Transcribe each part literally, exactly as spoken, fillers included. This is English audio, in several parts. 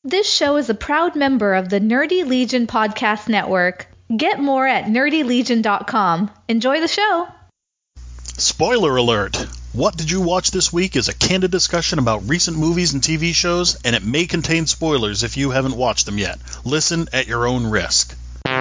This show is a proud member of the Nerdy Legion Podcast Network. Get more at nerdy legion dot com. Enjoy the show! Spoiler alert! What Did You Watch This Week is a candid discussion about recent movies and T V shows, and it may contain spoilers if you haven't watched them yet. Listen at your own risk.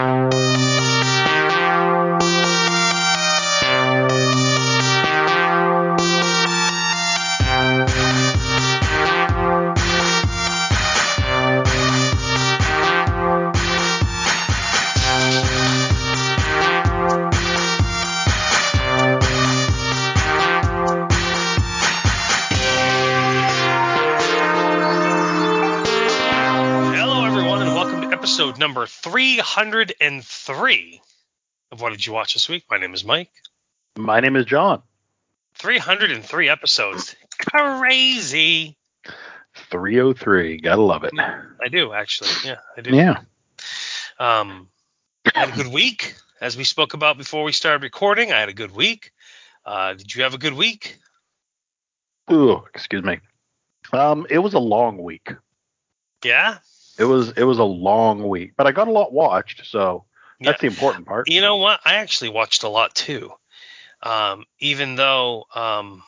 Episode number three hundred three of What Did You Watch This Week? My name is Mike. My name is John. three hundred three episodes. Crazy. three oh three. Gotta love it. I do, actually. Yeah, I do. Yeah. Um, I had a good week. As we spoke about before we started recording, I had a good week. Uh, did you have a good week? Ooh, excuse me. Um, it was a long week. Yeah? It was it was a long week, but I got a lot watched, so that's yeah. the important part. You know what? I actually watched a lot too. Um, even though um,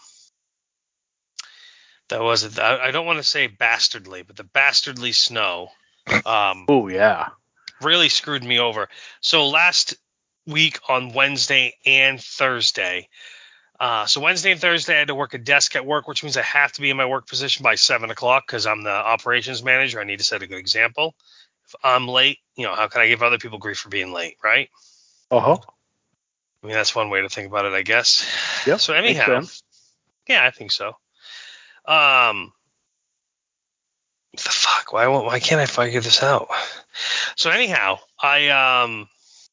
that wasn't, I, I don't want to say bastardly, but the Bastardly Snow um, oh yeah, really screwed me over. So last week on Wednesday and Thursday, uh, so Wednesday and Thursday I had to work a desk at work, which means I have to be in my work position by seven o'clock because I'm the operations manager. I need to set a good example. If I'm late, you know, how can I give other people grief for being late, right? Uh-huh. I mean, that's one way to think about it, I guess. Yep, So anyhow, yeah, I think so. Um, what the fuck? Why won't? Why can't I figure this out? So anyhow, I um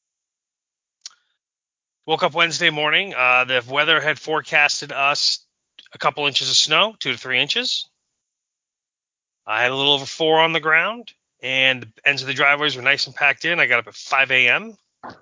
woke up Wednesday morning. Uh, the weather had forecasted us a couple inches of snow, two to three inches. I had a little over four on the ground, and the ends of the driveways were nice and packed in. I got up at five a.m.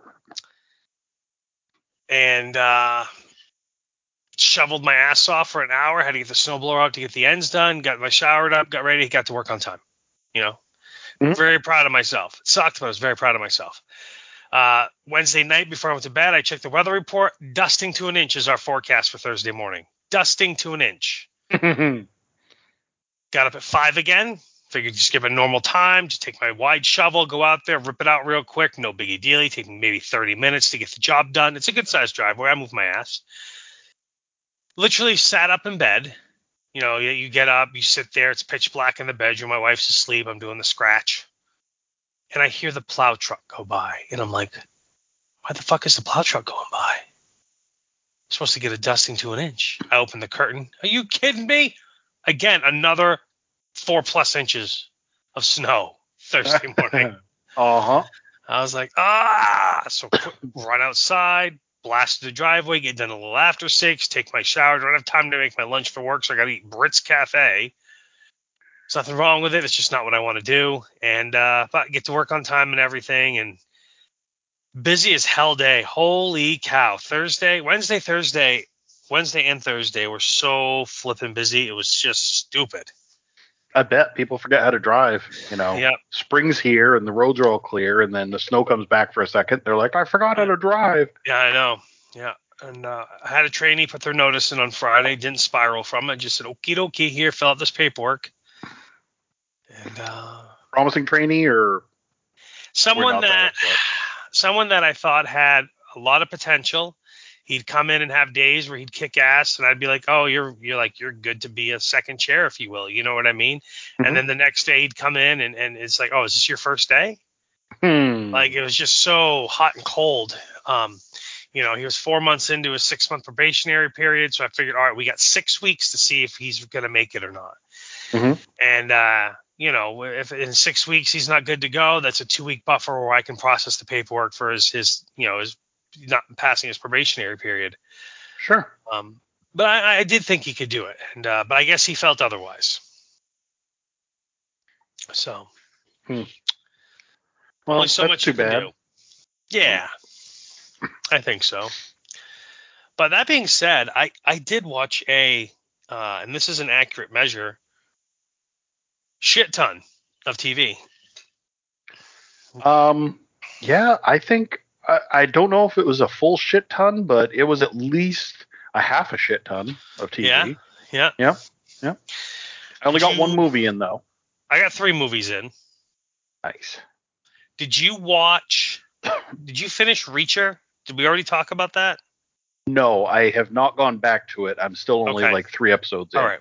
and uh, shoveled my ass off for an hour. Had to get the snowblower out to get the ends done. Got my showered up, got ready, got to work on time. You know, mm-hmm. Very proud of myself. It sucked, but I was very proud of myself. Uh, Wednesday night before I went to bed, I checked the weather report. Dusting to an inch is our forecast for Thursday morning. Dusting to an inch. Got up at five again. Figured just give it a normal time. Just take my wide shovel, go out there, rip it out real quick. No biggie dealy. Take me maybe thirty minutes to get the job done. It's a good sized driveway. I move my ass. Literally sat up in bed. You know, you, you get up, you sit there. It's pitch black in the bedroom. My wife's asleep. I'm doing the scratch. And I hear the plow truck go by. And I'm like, why the fuck is the plow truck going by? I'm supposed to get a dusting to an inch. I open the curtain. Are you kidding me? Again, another four plus inches of snow Thursday morning. uh-huh. I was like, ah. So quick, run outside, blast the driveway, get done a little after six, take my shower. Don't have time to make my lunch for work, so I got to eat Brits Cafe. There's nothing wrong with it. It's just not what I want to do. And uh, but get to work on time and everything. And busy as hell day. Holy cow. Thursday, Wednesday, Thursday, Wednesday and Thursday were so flipping busy. It was just stupid. I bet people forget how to drive. You know, yep. Spring's here and the roads are all clear, and then the snow comes back for a second. They're like, I forgot how to drive. Yeah, I know. Yeah. And uh, I had a trainee put their notice in on Friday. Didn't spiral from it. Just said, okie dokie, here, fill out this paperwork. And uh, promising trainee or someone that someone that I thought had a lot of potential. He'd come in and have days where he'd kick ass, and I'd be like, "Oh, you're you're like you're good to be a second chair, if you will." You know what I mean? Mm-hmm. And then the next day he'd come in, and, and it's like, "Oh, is this your first day?" Hmm. Like it was just so hot and cold. Um, you know, he was four months into a six month probationary period, so I figured, all right, we got six weeks to see if he's going to make it or not. Mm-hmm. And uh, you know, if in six weeks he's not good to go, that's a two week buffer where I can process the paperwork for his his you know his not passing his probationary period. Sure. Um, but I, I did think he could do it, and uh, but I guess he felt otherwise. So, hmm. well, only so that's much too you can bad. do. Yeah, I think so. But that being said, I I did watch a, uh, and this is an accurate measure, shit ton of T V? Um, yeah, I think I, I don't know if it was a full shit ton, but it was at least a half a shit ton of T V. Yeah, yeah. Yeah, yeah. I only Did got you- one movie in though. I got three movies in. Nice. Did you watch? Did you finish Reacher? Did we already talk about that? No, I have not gone back to it. I'm still only Okay. like three episodes in. All right.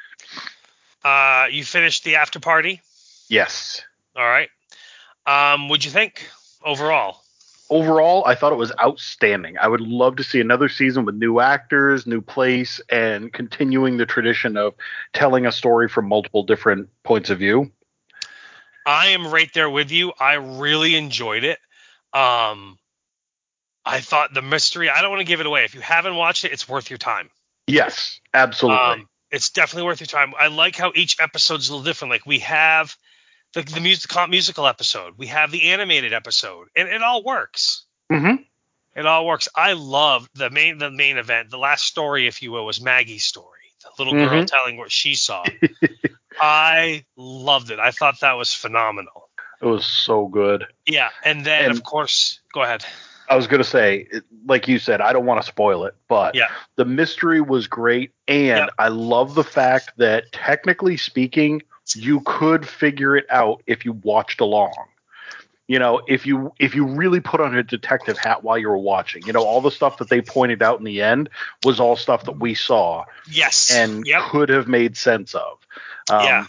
Uh, you finished the After Party. Yes. All right. Um, what'd you think overall? Overall, I thought it was outstanding. I would love to see another season with new actors, new place, and continuing the tradition of telling a story from multiple different points of view. I am right there with you. I really enjoyed it. Um, I thought the mystery, I don't want to give it away. If you haven't watched it, it's worth your time. Yes, absolutely. Um, it's definitely worth your time. I like how each episode's a little different. Like we have the, the music, musical episode, we have the animated episode, and it all works. Mm-hmm. It all works. I love the main the main event. The last story, if you will, was Maggie's story. The little girl Mm-hmm. telling what she saw. I loved it. I thought that was phenomenal. It was so good. Yeah, and then And- of course, go ahead. I was going to say, it- like you said, I don't want to spoil it, but Yeah. the mystery was great. And Yeah. I love the fact that technically speaking, you could figure it out if you watched along. You know, if you if you really put on a detective hat while you were watching, you know, all the stuff that they pointed out in the end was all stuff that we saw Yes. and Yep. could have made sense of. Um, Yeah.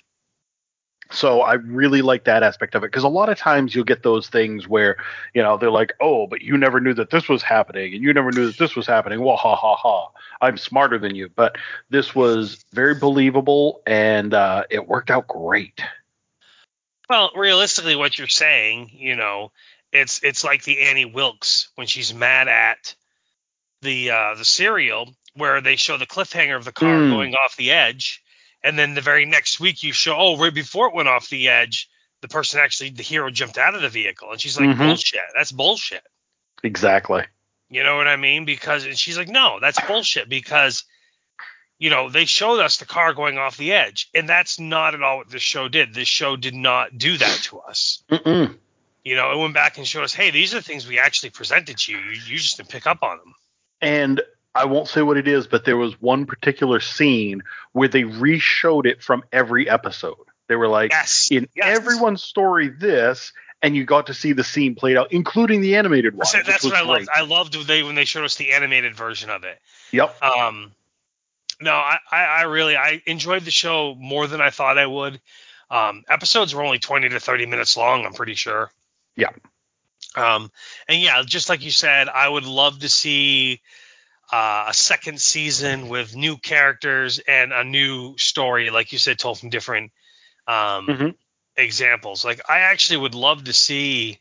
So I really like that aspect of it, because a lot of times you'll get those things where, you know, they're like, oh, but you never knew that this was happening and you never knew that this was happening. Well, ha, ha, ha. I'm smarter than you. But this was very believable, and uh, it worked out great. Well, realistically, what you're saying, you know, it's it's like the Annie Wilkes when she's mad at the uh, the serial, where they show the cliffhanger of the car Mm. going off the edge, and then the very next week you show, oh, right before it went off the edge, the person actually, the hero jumped out of the vehicle, and she's like, Mhm. bullshit. That's bullshit. Exactly. You know what I mean? Because and she's like, no, that's bullshit, because you know, they showed us the car going off the edge, and that's not at all what this show did. This show did not do that to us. Mm-mm. You know, it went back and showed us, hey, these are things we actually presented to you. You, you just didn't pick up on them. And I won't say what it is, but there was one particular scene where they re-showed it from every episode. They were like, Yes. in Yes. everyone's story this, and you got to see the scene played out, including the animated one. That's, which that's was what I great. loved. I loved when they when they showed us the animated version of it. Yep. Um, no, I, I, I really I enjoyed the show more than I thought I would. Um, episodes were only twenty to thirty minutes long, I'm pretty sure. Yeah. Um, and yeah, just like you said, I would love to see uh, a second season with new characters and a new story, like you said, told from different um, Mm-hmm. examples. Like I actually would love to see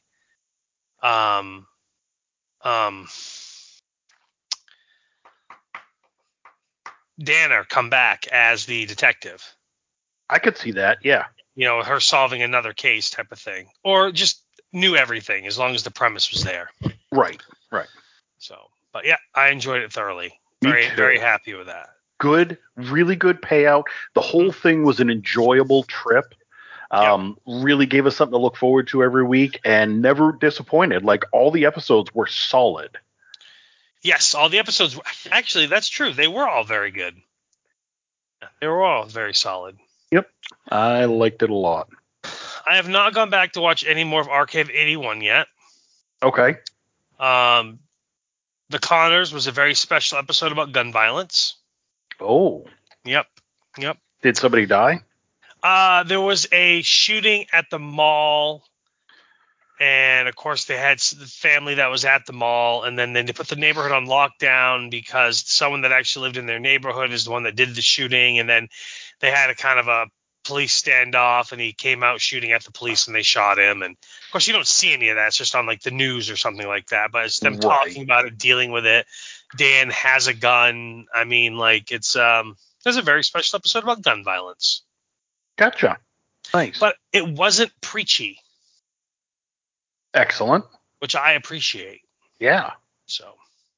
um, um, Dana come back as the detective. I could see that. Yeah. You know, her solving another case type of thing, or just knew everything as long as the premise was there. Right. Right. So, but yeah, I enjoyed it thoroughly. Me Very, too. very happy with that. Good, really good payout. The whole thing was an enjoyable trip. Um, Really gave us something to look forward to every week, and never disappointed. Like, all the episodes were solid. Yes, all the episodes. Actually, that's true. They were all very good. They were all very solid. Yep. I liked it a lot. I have not gone back to watch any more of Archive eighty-one yet. Okay. Um, The Connors was a very special episode about gun violence. Oh. Yep. Yep. Did somebody die? Uh, there was a shooting at the mall, and of course they had the family that was at the mall, and then they put the neighborhood on lockdown because someone that actually lived in their neighborhood is the one that did the shooting, and then they had a kind of a police standoff, and he came out shooting at the police, and they shot him. And of course you don't see any of that. It's just on like the news or something like that, but it's them Right. talking about it, dealing with it. Dan has a gun. I mean, like it's um, there's a very special episode about gun violence. Gotcha. Nice. But it wasn't preachy, Excellent. which I appreciate. Yeah. So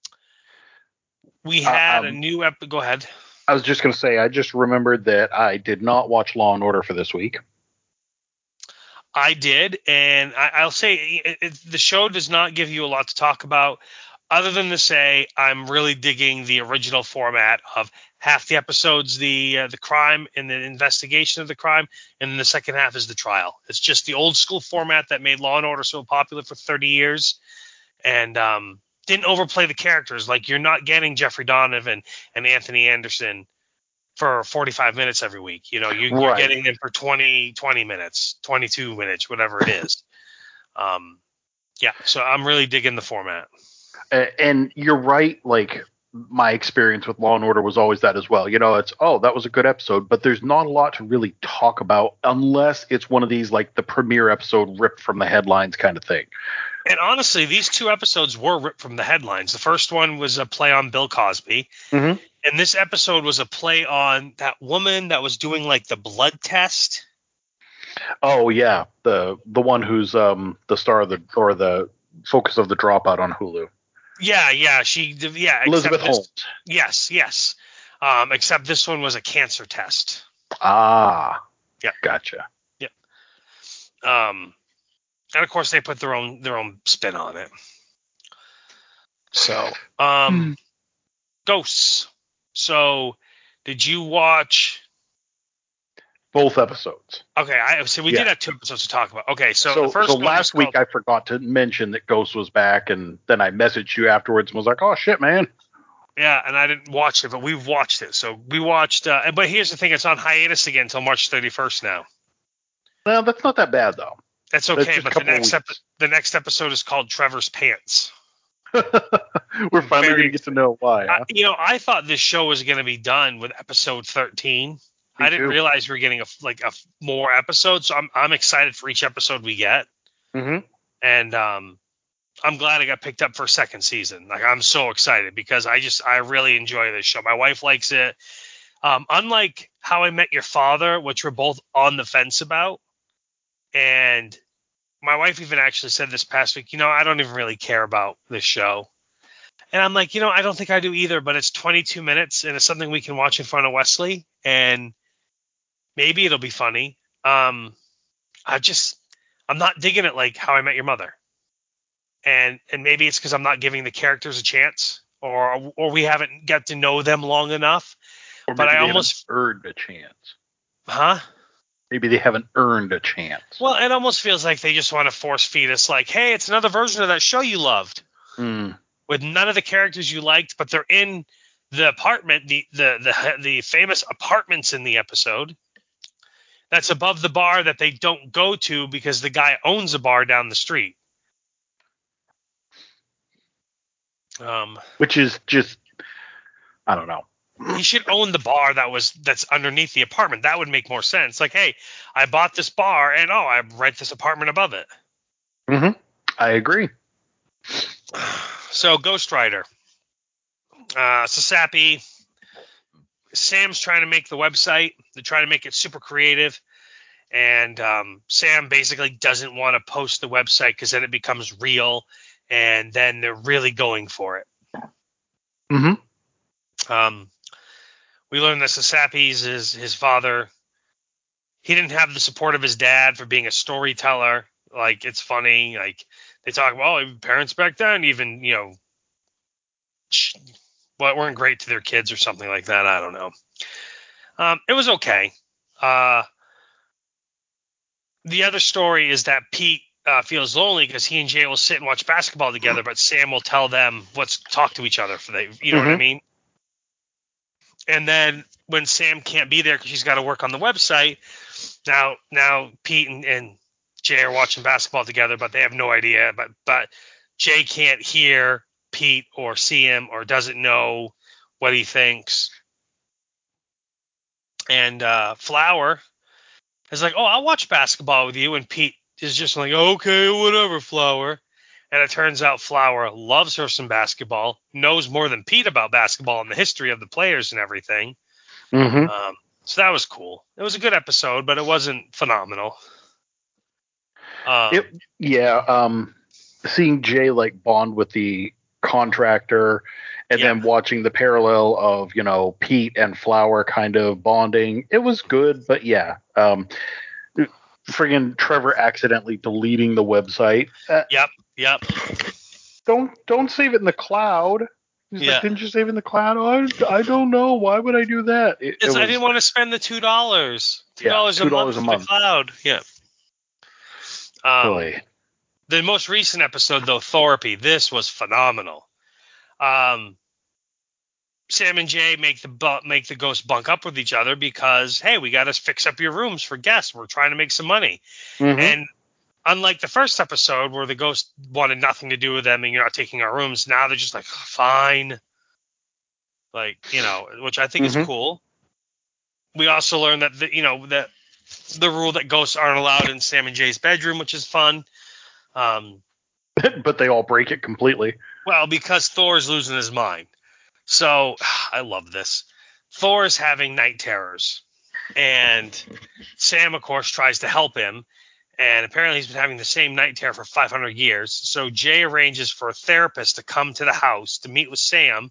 we had Uh, a um, new ep. Go ahead. I was just going to say, I just remembered that I did not watch Law and Order for this week. I did, and I, I'll say it, it, the show does not give you a lot to talk about, other than to say I'm really digging the original format of half the episodes the uh, the crime and the investigation of the crime, and then the second half is the trial. It's just the old school format that made Law and Order so popular for thirty years, and um, didn't overplay the characters. Like, you're not getting Jeffrey Donovan and Anthony Anderson for forty-five minutes every week. You know, you, Right. you're getting them for twenty, twenty minutes, twenty-two minutes, whatever it is. Um, yeah, so I'm really digging the format. Uh, and you're right. Like, my experience with Law and Order was always that as well. You know, it's, oh, that was a good episode, but there's not a lot to really talk about unless it's one of these, like, the premiere episode ripped from the headlines kind of thing. And honestly, these two episodes were ripped from the headlines. The first one was a play on Bill Cosby. Mm-hmm. And this episode was a play on that woman that was doing, like, the blood test. Oh, yeah. The the one who's um the star of the, or the focus of The Dropout on Hulu. Yeah, yeah. She, yeah. Elizabeth this, Holmes. Yes, yes. Um, except this one was a cancer test. Ah. Yeah. Gotcha. Yeah. Um, and of course they put their own their own spin on it. So, um, Hmm. Ghosts. So, did you watch? Both episodes. Okay, I so we Yeah. did have two episodes to talk about. Okay, so, So, the first so one last was week called, I forgot to mention that Ghost was back, and then I messaged you afterwards and was like, "Oh shit, man!" yeah, and I didn't watch it, but we've watched it. So we watched. Uh, but here's the thing: it's on hiatus again until March thirty-first now. Well, that's not that bad though. That's That's okay, just a but the couple of next epi- weeks. the next episode is called Trevor's Pants. We're finally Very- going to get to know why. Huh? I, you know, I thought this show was going to be done with episode thirteen. Me I didn't too. realize we are getting a like a f- more episodes. So I'm I'm excited for each episode we get, Mm-hmm. and um, I'm glad it got picked up for a second season. Like, I'm so excited because I just I really enjoy this show. My wife likes it. Um, unlike How I Met Your Father, which we're both on the fence about, and my wife even actually said this past week, you know, I don't even really care about this show. And I'm like, you know, I don't think I do either, but it's twenty-two minutes and it's something we can watch in front of Wesley, and maybe it'll be funny. Um, I just, I'm not digging it like How I Met Your Mother. And and maybe it's because I'm not giving the characters a chance, or or we haven't got to know them long enough. Or But maybe I they almost, haven't earned a chance. huh? Maybe they haven't earned a chance. Well, it almost feels like they just want to force feed us, like, hey, it's another version of that show you loved, Mm. with none of the characters you liked, but they're in the apartment, the the the, the famous apartments in the episode. That's above the bar that they don't go to because the guy owns a bar down the street. Um, Which is just, I don't know. he should own the bar that was that's underneath the apartment. That would make more sense. Like, hey, I bought this bar, and oh, I rent this apartment above it. Mm-hmm. I agree. So, Ghost Rider. Uh, Sasapi. Sam's trying to make the website. They're trying to make it super creative. And um, Sam basically doesn't want to post the website because then it becomes real. And then they're really going for it. Mm-hmm. Um, we learned that Sasapi's is his father. He didn't have the support of his dad for being a storyteller. Like, it's funny. Like, they talk about, oh, parents back then even, you know, well, weren't great to their kids or something like that. I don't know. Um, it was okay. Uh, the other story is that Pete uh, feels lonely because he and Jay will sit and watch basketball together, but Sam will tell them let's talk to each other for the, you know Mm-hmm. what I mean? And then when Sam can't be there because she's got to work on the website, now now Pete and, and Jay are watching basketball together, but they have no idea. But but Jay can't hear Pete or see him or doesn't know what he thinks. And uh, Flower is like, oh, I'll watch basketball with you. And Pete is just like, okay, whatever, Flower. And it turns out Flower loves her some basketball, knows more than Pete about basketball and the history of the players and everything. Mm-hmm. Um, so that was cool. It was a good episode, but it wasn't phenomenal. Um, It, yeah. Um, seeing Jay like bond with the contractor, and Yeah. then watching the parallel of, you know, Pete and Flower kind of bonding, it was good. But yeah, um, friggin' Trevor accidentally deleting the website. Uh, Yep, yep. Don't don't save it in the cloud. He's Yeah. like, didn't you save it in the cloud? Oh, I, I don't know. Why would I do that? It, It's, it I was, didn't want to spend the two dollars. Two Yeah, dollars two a dollars month a for month. the cloud. Yeah. Um, Boy. the most recent episode, though, Therapy, this was phenomenal. Um, Sam and Jay make the bu- make the ghosts bunk up with each other because, hey, we got to fix up your rooms for guests. We're trying to make some money. Mm-hmm. And unlike the first episode where the ghost wanted nothing to do with them and you're not taking our rooms, now they're just like, fine. Like, you know, which I think Mm-hmm. is cool. We also learned that, the, you know, that the rule that ghosts aren't allowed in Sam and Jay's bedroom, which is fun. Um, But they all break it completely. well, because Thor's losing his mind. So I love this. Thor is having night terrors, and Sam, of course, tries to help him. And apparently he's been having the same night terror for five hundred years. So Jay arranges for a therapist to come to the house to meet with Sam,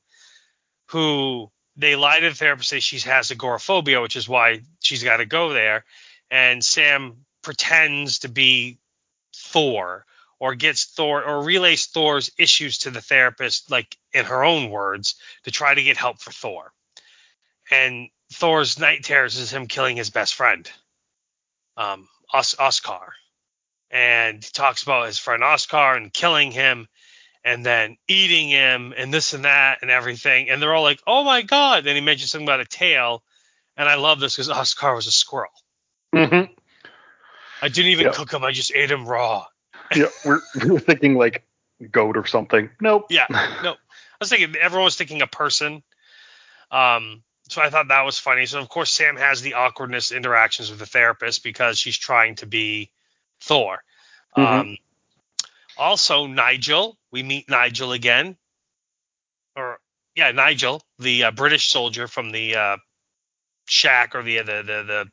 who they lie to the therapist, say she has agoraphobia, which is why she's got to go there. And Sam pretends to be Thor, or gets Thor, or relays Thor's issues to the therapist, like in her own words, to try to get help for Thor. And Thor's night terrors is him killing his best friend, um, Os- Oscar. And he talks about his friend Oscar and killing him and then eating him and this and that and everything. And they're all like, oh my God. Then he mentions something about a tail. And I love this because Oscar was a squirrel. Mm-hmm. I didn't even Yep. cook him. I just ate him raw. Yeah, we're, we're thinking like goat or something. Nope. Yeah, no. I was thinking everyone was thinking a person. Um, so I thought that was funny. So of course Sam has the awkwardness interactions with the therapist because she's trying to be Thor. Mm-hmm. Um, also Nigel, we meet Nigel again, or yeah, Nigel, the uh, British soldier from the uh, shack or the the the, the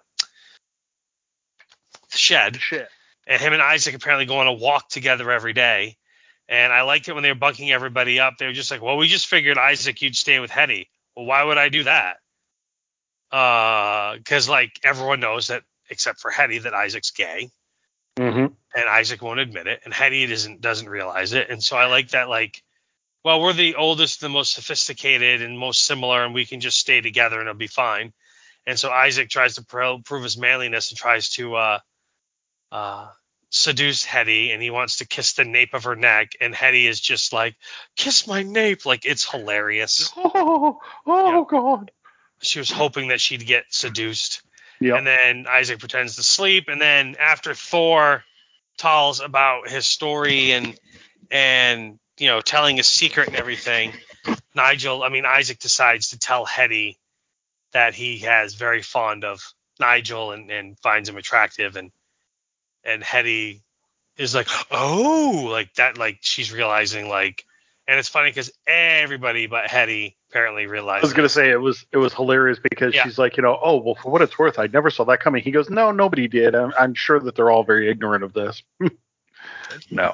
shed, Shit. and him and Isaac apparently go on a walk together every day. And I liked it when they were bunking everybody up. They were just like, well, we just figured, Isaac, you'd stay with Hetty. Well, why would I do that? Because, uh, like, everyone knows that, except for Hetty, that Isaac's gay. Mm-hmm. And Isaac won't admit it. And Hetty doesn't, doesn't realize it. And so I like that, like, well, we're the oldest, the most sophisticated, and most similar, and we can just stay together and it'll be fine. And so Isaac tries to pro- prove his manliness and tries to uh, uh, seduce Hetty, and he wants to kiss the nape of her neck, and Hetty is just like, kiss my nape. Like, it's hilarious. Oh, oh Yeah. God. She was hoping that she'd get seduced. Yeah. And then Isaac pretends to sleep, and then after Thor tells about his story and and you know telling his secret and everything, Nigel, I mean Isaac decides to tell Hetty that he has very fond of Nigel and, and finds him attractive, and and Hetty is like, oh, like that, like she's realizing, like, and it's funny because everybody but Hetty apparently I realizes. was gonna say it was it was hilarious because Yeah. she's like, you know, oh well, for what it's worth, I never saw that coming. He goes, no, nobody did. I'm, I'm sure that they're all very ignorant of this. No.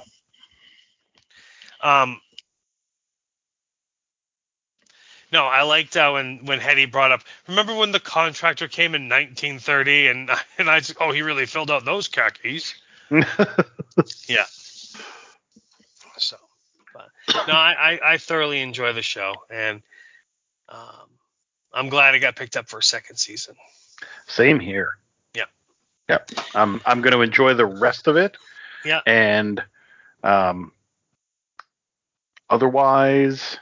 Um, no, I liked uh, when when Hetty brought up. Remember when the contractor came in nineteen thirty, and and I said, oh, he really filled out those khakis. Yeah. So, but, no, I, I I thoroughly enjoy the show, and um, I'm glad it got picked up for a second season. Same here. Yeah. Yeah. I'm I'm going to enjoy the rest of it. Yeah. And um, otherwise,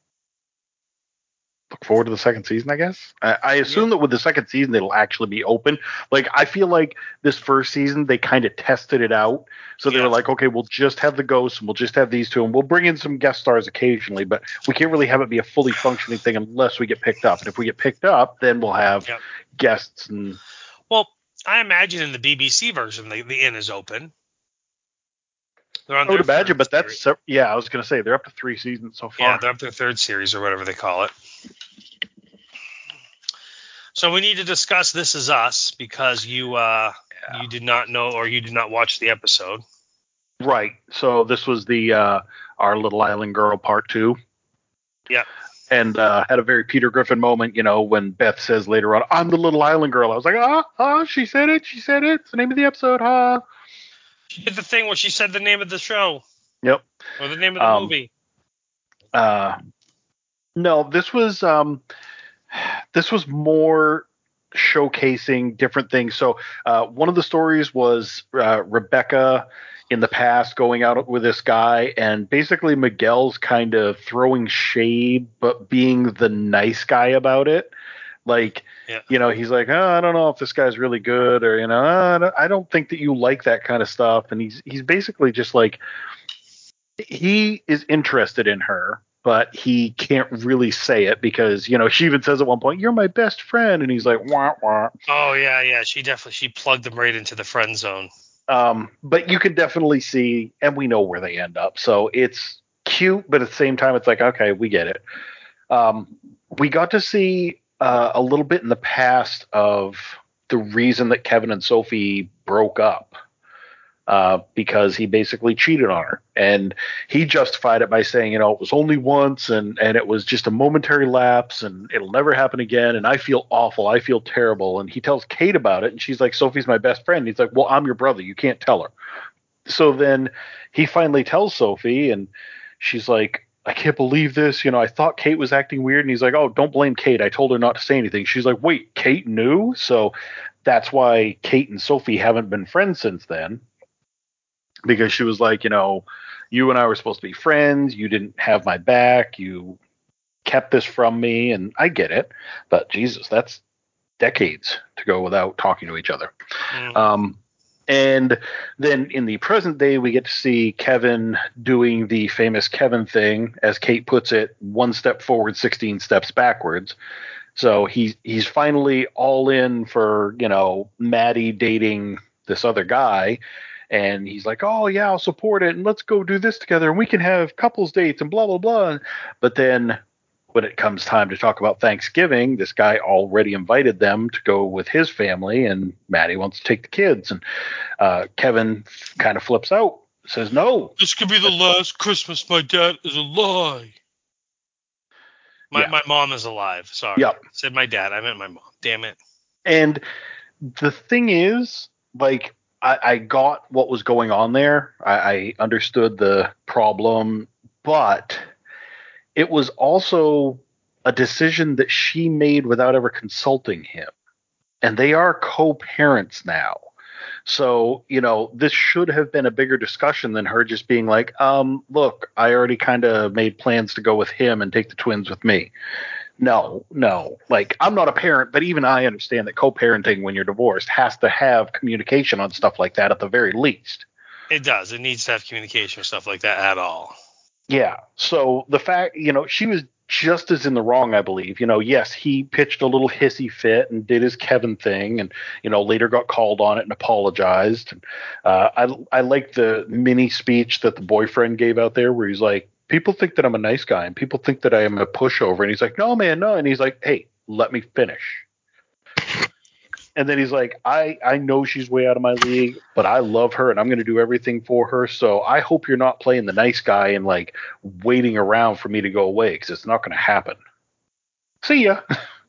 look forward to the second season, I guess. I, I assume Yeah. that with the second season, it'll actually be open. Like, I feel like this first season, they kind of tested it out. So they Yeah. were like, okay, we'll just have the ghosts and we'll just have these two and we'll bring in some guest stars occasionally, but we can't really have it be a fully functioning thing unless we get picked up. And if we get picked up, then we'll have Yep. guests and Well, I imagine in the B B C version, the, the inn is open. They're on I would their imagine, third but series. that's, yeah, I was going to say, they're up to three seasons so far. Yeah, they're up to their third series or whatever they call it. So we need to discuss This Is Us because you uh, Yeah. you did not know or you did not watch the episode. Right. So this was the uh, Our Little Island Girl part two. Yep. and uh, had a very Peter Griffin moment, you know, when Beth says later on, "I'm the little island girl." I was like, ah, ah, she said it, she said it. It's the name of the episode, huh? She did the thing where she said the name of the show. Yep. Or the name of the um, movie. Uh, no, this was um, this was more showcasing different things. So uh, one of the stories was uh, Rebecca in the past going out with this guy, and basically Miguel's kind of throwing shade, but being the nice guy about it. Like, yeah. you know, he's like, oh, I don't know if this guy's really good, or, you know, oh, I don't think that you like that kind of stuff. And he's he's basically just like, he is interested in her, but he can't really say it because, you know, she even says at one point, "You're my best friend," and he's like, wah, wah. Oh yeah, yeah. She definitely she plugged him right into the friend zone. Um, but you can definitely see, and we know where they end up. So it's cute, but at the same time, it's like, okay, we get it. Um, we got to see uh, a little bit in the past of the reason that Kevin and Sophie broke up. Uh, because he basically cheated on her, and he justified it by saying, you know, it was only once, and and it was just a momentary lapse, and it'll never happen again, and I feel awful, I feel terrible. And he tells Kate about it, and she's like, "Sophie's my best friend." He's like, "Well, I'm your brother, you can't tell her." So then he finally tells Sophie, and she's like, "I can't believe this, you know, I thought Kate was acting weird." And he's like, "Oh, don't blame Kate, I told her not to say anything." She's like, "Wait, Kate knew?" So that's why Kate and Sophie haven't been friends since then. Because she was like, you know, you and I were supposed to be friends. You didn't have my back. You kept this from me. And I get it. But Jesus, that's decades to go without talking to each other. Mm. Um, and then in the present day, we get to see Kevin doing the famous Kevin thing, as Kate puts it, one step forward, sixteen steps backwards. So he's, he's finally all in for, you know, Maddie dating this other guy. And he's like, "Oh, yeah, I'll support it. And let's go do this together. And we can have couples dates and blah, blah, blah." But then when it comes time to talk about Thanksgiving, this guy already invited them to go with his family. And Maddie wants to take the kids. And uh, Kevin kind of flips out, says, "No. This could be the last Christmas my dad is alive." My, yeah. my mom is alive. Sorry. Yep. I said my dad. I meant my mom. Damn it. And the thing is, like, I, I got what was going on there. I, I understood the problem, but it was also a decision that she made without ever consulting him. And they are co-parents now. So, you know, this should have been a bigger discussion than her just being like, um, look, I already kind of made plans to go with him and take the twins with me. No, no. Like, I'm not a parent, but even I understand that co-parenting when you're divorced has to have communication on stuff like that at the very least. It does. It needs to have communication or stuff like that at all. Yeah. So the fact, you know, she was just as in the wrong, I believe. You know, yes, he pitched a little hissy fit and did his Kevin thing, and, you know, later got called on it and apologized. And uh, I, I like the mini speech that the boyfriend gave out there where he's like, "People think that I'm a nice guy and people think that I am a pushover." And he's like, "No, man, no." And he's like, "Hey, let me finish." And then he's like, I, I know she's way out of my league, but I love her and I'm going to do everything for her. So I hope you're not playing the nice guy and like waiting around for me to go away, because it's not going to happen. See ya.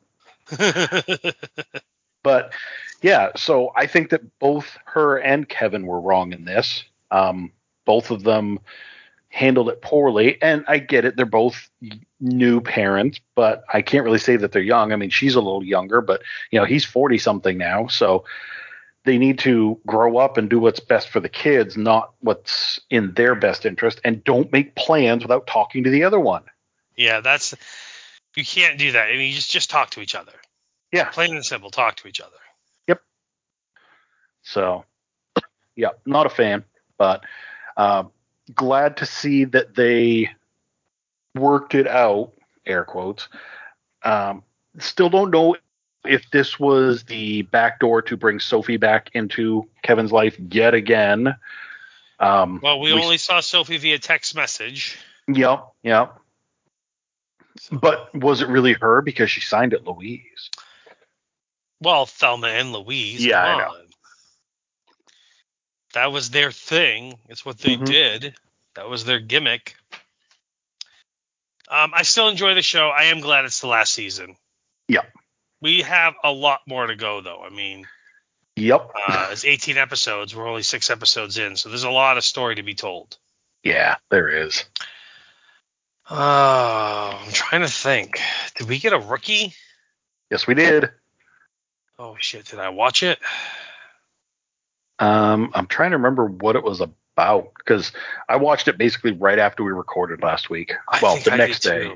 But yeah, so I think that both her and Kevin were wrong in this. Um, both of them handled it poorly, and I get it, they're both new parents, but I can't really say that they're young. I mean, she's a little younger, but you know, he's forty something now, so they need to grow up and do what's best for the kids, not what's in their best interest, and don't make plans without talking to the other one. Yeah, that's, you can't do that. I mean, you just just talk to each other. Yeah, plain and simple, talk to each other. Yep. So yeah, not a fan, but uh glad to see that they worked it out, air quotes. Um, still don't know if this was the backdoor to bring Sophie back into Kevin's life yet again. Um, well, we, we only saw Sophie via text message. Yep, yep. So. But was it really her, because she signed it Louise? Well, Thelma and Louise. Yeah, come I on. know. That was their thing. It's what they mm-hmm. did. That was their gimmick. Um, I still enjoy the show. I am glad it's the last season. Yep. We have a lot more to go, though. I mean, Yep. uh, it's eighteen episodes. We're only six episodes in, so there's a lot of story to be told. Yeah, there is. Oh, I'm trying to think. Did we get a rookie? Yes, we did. Oh, shit. Did I watch it? Um, I'm trying to remember what it was about because I watched it basically right after we recorded last week. I well, think the I next did day. too.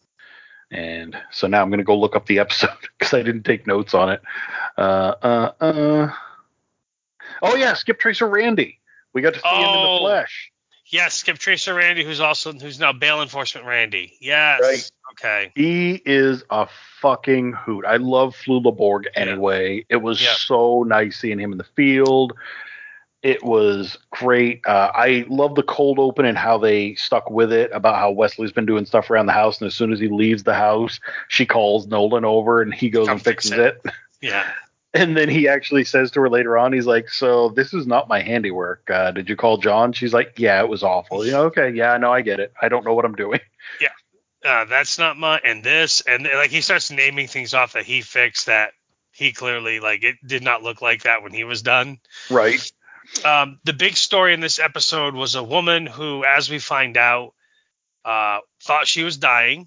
And so now I'm going to go look up the episode because I didn't take notes on it. Uh, uh, uh. Oh, yeah, Skip Tracer Randy. We got to see Oh, him in the flesh. Yes, Skip Tracer Randy, who's also who's now Bail Enforcement Randy. Yes. Right. Okay. He is a fucking hoot. I love Flula Borg anyway. Yeah. It was yeah. so nice seeing him in the field. It was great. Uh, I love the cold open and how they stuck with it about how Wesley's been doing stuff around the house. And as soon as he leaves the house, she calls Nolan over and he goes Come and fixes it. it. Yeah. And then he actually says to her later on, he's like, so this is not my handiwork. Uh, did you call John? She's like, yeah, it was awful. You know, okay. Yeah, no, I get it. I don't know what I'm doing. Yeah. Uh, that's not my, and this, and like he starts naming things off that he fixed that he clearly, like, it did not look like that when he was done. Right. Um, the big story in this episode was a woman who, as we find out, uh, thought she was dying.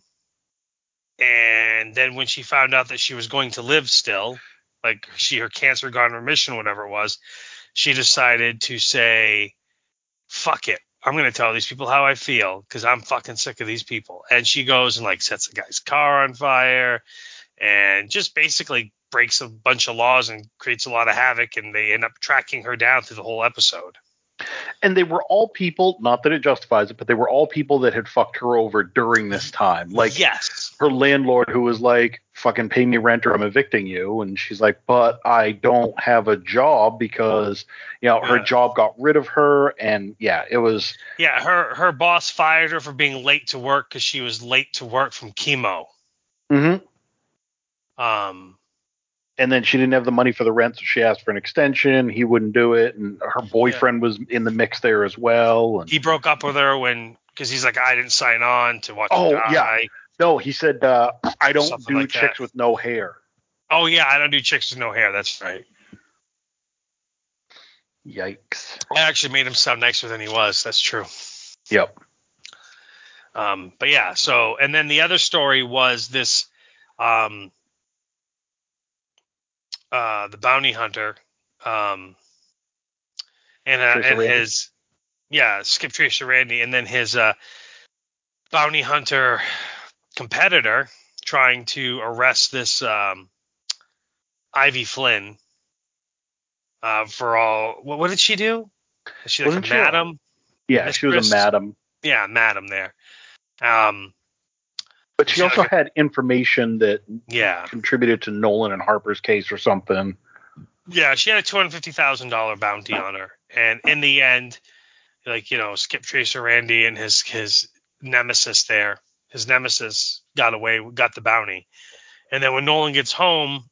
And then when she found out that she was going to live still, like she, her cancer gone remission, whatever it was, she decided to say, fuck it. I'm going to tell these people how I feel because I'm fucking sick of these people. And she goes and like sets a guy's car on fire and just basically breaks a bunch of laws and creates a lot of havoc. And they end up tracking her down through the whole episode. And they were all people, not that it justifies it, but they were all people that had fucked her over during this time. Like yes. her landlord who was like, fucking pay me rent or I'm evicting you. And she's like, but I don't have a job because, you know, her yeah. job got rid of her. And yeah, it was. Yeah, her, her boss fired her for being late to work because she was late to work from chemo. Mm-hmm. Um, And then she didn't have the money for the rent, so she asked for an extension. He wouldn't do it. And her boyfriend yeah. was in the mix there as well. And he broke up with her when, because he's like, I didn't sign on to watch Oh, her die. yeah. No, he said, uh, I don't Something do like chicks that. with no hair. Oh, yeah, I don't do chicks with no hair. That's right. Yikes. I actually made him sound nicer than he was. That's true. Yep. Um, but yeah, so, and then the other story was this, um, uh, the bounty hunter, um, and, uh, and his, yeah, Skip Tracer Randy, and then his, uh, bounty hunter competitor trying to arrest this, um, Ivy Flynn, uh, for all, what, what did she do? Is she like Wasn't a she madam? A, yeah, Mistress? she was a madam. Yeah, madam there. Um, but she also like a, had information that yeah. contributed to Nolan and Harper's case or something. Yeah, she had a two hundred fifty thousand dollars bounty on her. And in the end, like, you know, Skip Tracer Randy and his, his nemesis there, his nemesis got away, got the bounty. And then when Nolan gets home,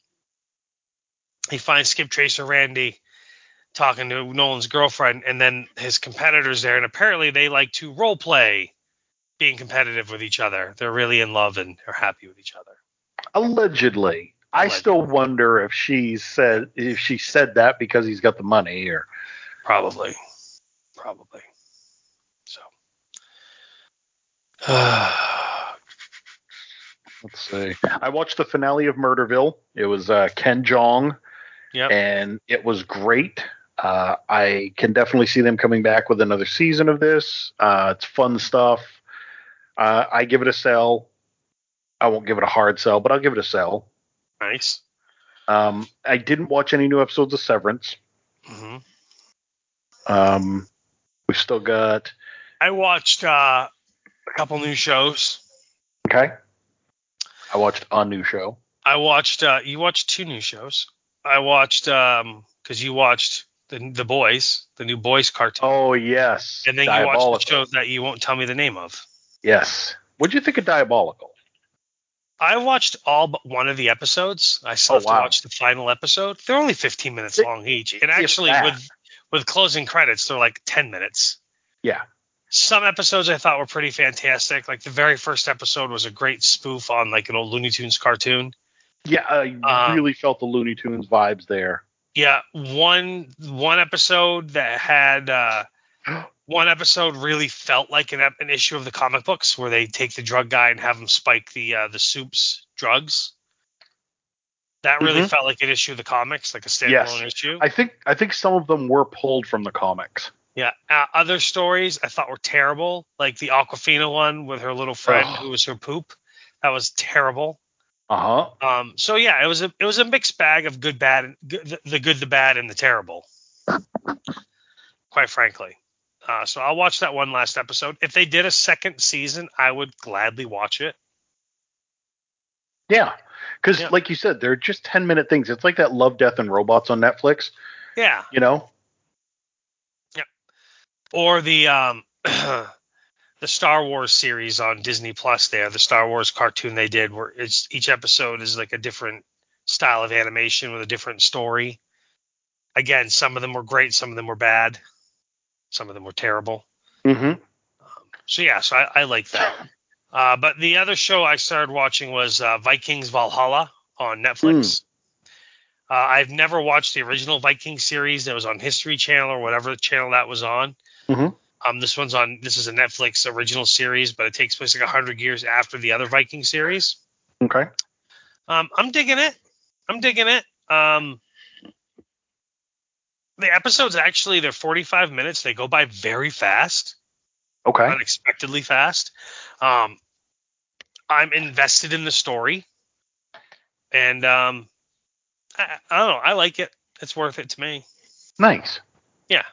he finds Skip Tracer Randy talking to Nolan's girlfriend and then his competitors there. And apparently they like to role play being competitive with each other. They're really in love and are happy with each other. Allegedly. Allegedly. I still wonder if she said if she said that because he's got the money or probably. Probably. So let's see. I watched the finale of Murderville. It was uh, Ken Jeong. Yep. And it was great. Uh, I can definitely see them coming back with another season of this. Uh, it's fun stuff. Uh, I give it a sell. I won't give it a hard sell, but I'll give it a sell. Nice. Um, I didn't watch any new episodes of Severance. Mm-hmm. Um, we've still got. I watched uh, a couple new shows. Okay. I watched a new show. I watched. Uh, you watched two new shows. I watched um because you watched the the Boys, the new Boys cartoon. Oh yes. And then Diabolical. You watched the show that you won't tell me the name of. Yes. What'd you think of Diabolical? I watched all but one of the episodes. I still oh, have wow. to watch the final episode. They're only fifteen minutes it, long each. And actually with with closing credits, they're like ten minutes. Yeah. Some episodes I thought were pretty fantastic. Like the very first episode was a great spoof on like an old Looney Tunes cartoon. Yeah, I Um, really felt the Looney Tunes vibes there. Yeah, one one episode that had uh, one episode really felt like an, ep- an issue of the comic books where they take the drug guy and have him spike the uh, the soup's drugs. That really Mhm. felt like an issue of the comics, like a standalone Yes. issue. I think I think some of them were pulled from the comics. Yeah. Uh, other stories I thought were terrible, like the Aquafina one with her little friend Ugh. who was her poop. That was terrible. Uh huh. Um. So yeah, it was a it was a mixed bag of good, bad, and good, the, the good, the bad, and the terrible. Quite frankly. Uh, so I'll watch that one last episode. If they did a second season, I would gladly watch it. Yeah, because Yeah. like you said, they're just ten minute things. It's like that Love, Death, and Robots on Netflix. Yeah. You know. Or the um the Star Wars series on Disney Plus. There, the Star Wars cartoon they did, where it's each episode is like a different style of animation with a different story. Again, some of them were great, some of them were bad, some of them were terrible. Mm-hmm. So yeah, so I, I like that. Uh, but the other show I started watching was uh, Vikings Valhalla on Netflix. Uh, I've never watched the original Viking series that was on History Channel or whatever channel that was on. Mm-hmm. Um, this one's on. This is a Netflix original series, but it takes place like a hundred years after the other Viking series. Okay. Um, I'm digging it. I'm digging it. Um, the episodes actually they're forty-five minutes. They go by very fast, Okay. unexpectedly fast. Um, I'm invested in the story, and um, I, I don't know. I like it. It's worth it to me. Nice. Yeah.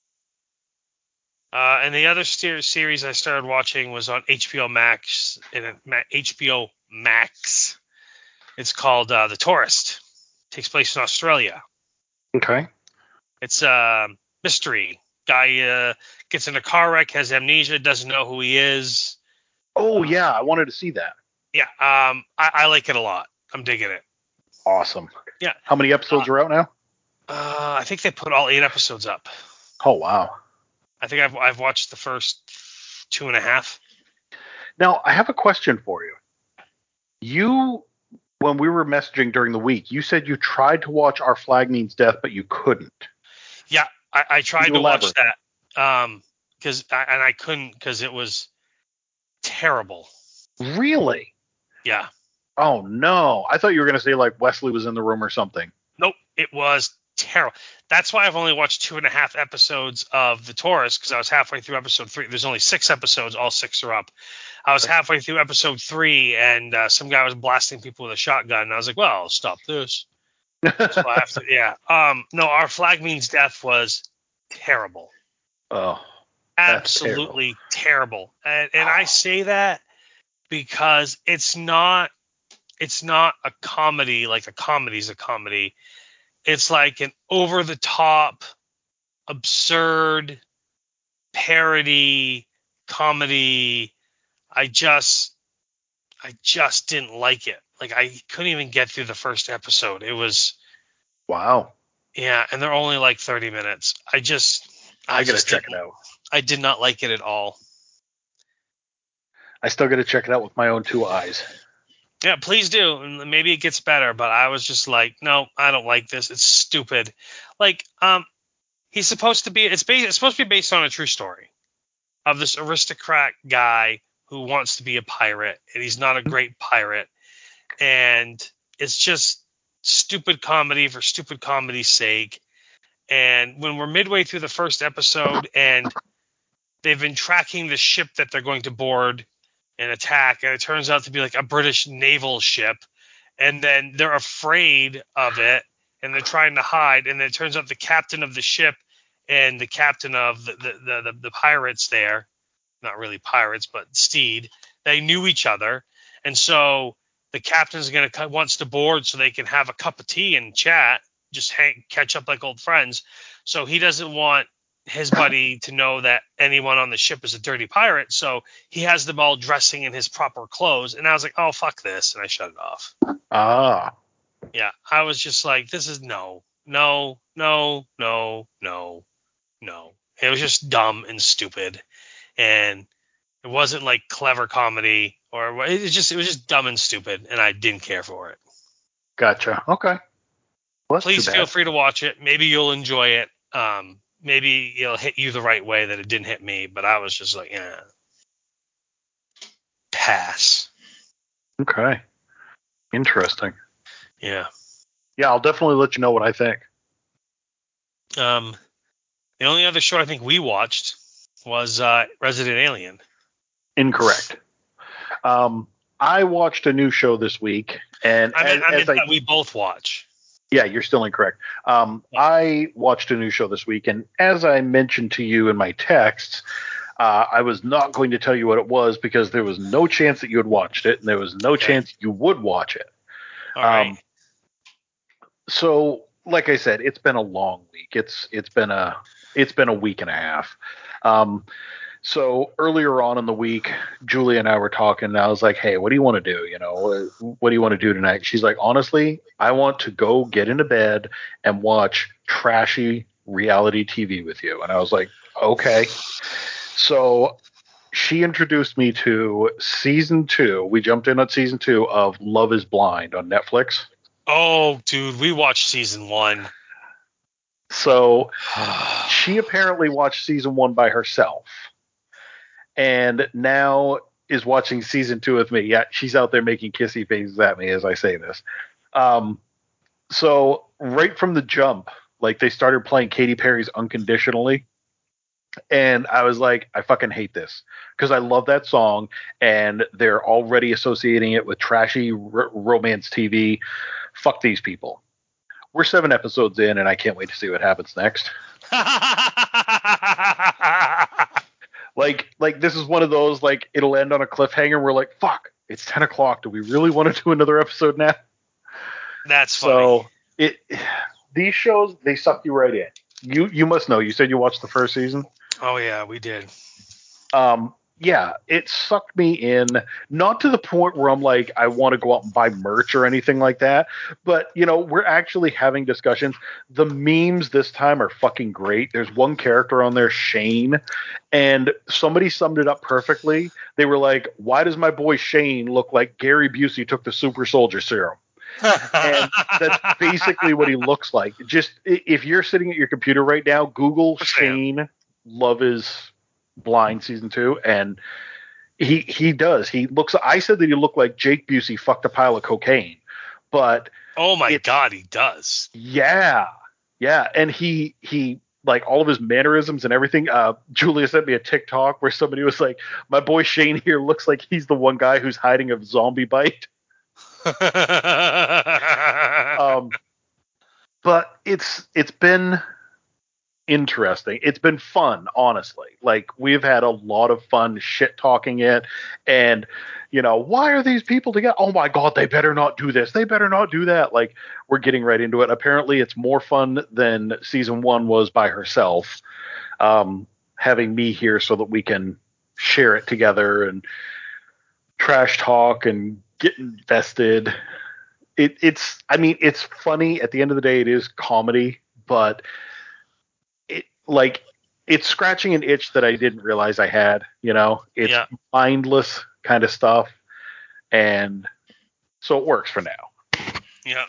Uh, and the other ser- series I started watching was on H B O Max. In a, Ma- H B O Max. It's called uh, The Tourist. It takes place in Australia. Okay. It's a mystery. Guy uh, gets in a car wreck, has amnesia, doesn't know who he is. Oh yeah, I wanted to see that. Yeah, um, I, I like it a lot. I'm digging it. Awesome. Yeah. How many episodes Uh, are out now? Uh, I think they put all eight episodes up. Oh wow. I think I've I've watched the first two and a half. Now I have a question for you. You, when we were messaging during the week, you said you tried to watch Our Flag Means Death, but you couldn't. Yeah, I, I tried You to elaborate. watch that, um, because and I couldn't because it was terrible. Really? Yeah. Oh no. I thought you were going to say like Wesley was in the room or something. Nope, it was terrible. That's why I've only watched two and a half episodes of The Tourist, because I was halfway through episode three. There's only six episodes. All six are up. I was halfway through episode three, and uh, some guy was blasting people with a shotgun. And I was like, well, I'll stop this. So I have to, yeah. Um, no, Our Flag Means Death was terrible. Oh. That's Absolutely terrible. And, and I say that because it's not it's not a comedy like a comedy's a comedy. It's like an over-the-top, absurd parody comedy. I just, I just didn't like it. Like I couldn't even get through the first episode. It was, Wow. yeah, and they're only like thirty minutes. I just, I, I gotta just check it didn't- out. I did not like it at all. I still got to check it out with my own two eyes. Yeah, please do. And maybe it gets better, but I was just like, no, I don't like this. It's stupid. Like, um, he's supposed to be. It's based. It's supposed to be based on a true story of this aristocrat guy who wants to be a pirate, and he's not a great pirate, and it's just stupid comedy for stupid comedy's sake. And when we're midway through the first episode, and they've been tracking the ship that they're going to board and attack, and it turns out to be like a British naval ship, and then they're afraid of it, and they're trying to hide, and then it turns out the captain of the ship and the captain of the the, the, the, the pirates there, not really pirates, but Steed, they knew each other, and so the captain's going to wants to board so they can have a cup of tea and chat, just hang, catch up like old friends. So he doesn't want his buddy to know that anyone on the ship is a dirty pirate, so he has them all dressing in his proper clothes. And I was like, oh, fuck this, and I shut it off. Ah. Yeah, I was just like, this is no, no, no, no, no, no. It was just dumb and stupid. and it wasn't like clever comedy, or it was just it was just dumb and stupid, and I didn't care for it. Gotcha. Okay. Well, Please feel free to watch it. Maybe you'll enjoy it. Um, maybe it'll hit you the right way that it didn't hit me, but I was just like, yeah, pass. Okay. Interesting. Yeah. Yeah, I'll definitely let you know what I think. Um, the only other show I think we watched was uh, Resident Alien. Incorrect. Um, I watched a new show this week, and I mean, as, I mean as I, that we both watch. Yeah, you're still incorrect. Um, Yeah. I watched a new show this week, and as I mentioned to you in my texts, uh, I was not going to tell you what it was because there was no chance that you had watched it, and there was no Okay. chance you would watch it. All right. Um, so, like I said, it's been a long week. It's it's been a it's been a week and a half. Um, so earlier on in the week, Julie and I were talking, and I was like, "Hey, what do you want to do? You know, what do you want to do tonight?" She's like, "Honestly, I want to go get into bed and watch trashy reality T V with you." And I was like, "Okay." So she introduced me to season two. We jumped in on season two of Love is Blind on Netflix. Oh, dude, we watched season one. So she apparently watched season one by herself, and now is watching season two with me. Yeah, she's out there making kissy faces at me as I say this. Um, so right from the jump, like they started playing Katy Perry's Unconditionally, and I was like, I fucking hate this because I love that song, and they're already associating it with trashy r- romance T V. Fuck these people. We're seven episodes in, and I can't wait to see what happens next. Like, like this is one of those, like, it'll end on a cliffhanger. We're like, fuck, it's ten o'clock. Do we really want to do another episode now? That's funny. So it, these shows, they suck you right in. You, you must know. You said you watched the first season. Oh yeah, we did. Um, yeah, it sucked me in, not to the point where I'm like, I want to go out and buy merch or anything like that. But, you know, we're actually having discussions. The memes this time are fucking great. There's one character on there, Shane, and somebody summed it up perfectly. They were like, why does my boy Shane look like Gary Busey took the super soldier serum? And that's basically what he looks like. Just, if you're sitting at your computer right now, Google Shane Love is Blind season two, and he he does. He looks. I said that he looked like Jake Busey fucked a pile of cocaine, but oh my god, he does. Yeah, yeah, and he he like all of his mannerisms and everything. Uh, Julia sent me a TikTok where somebody was like, "My boy Shane here looks like he's the one guy who's hiding a zombie bite." um, but it's it's been interesting. It's been fun, honestly. Like, we've had a lot of fun shit talking it, and you know, why are these people together? Oh my god, they better not do this. They better not do that. Like, we're getting right into it. Apparently, it's more fun than season one was by herself. Um, having me here so that we can share it together and trash talk and get invested. It, it's, I mean, it's funny. At the end of the day, it is comedy, but it like it's scratching an itch that I didn't realize I had. You know, it's Yeah. mindless kind of stuff, and so it works for now. Yeah.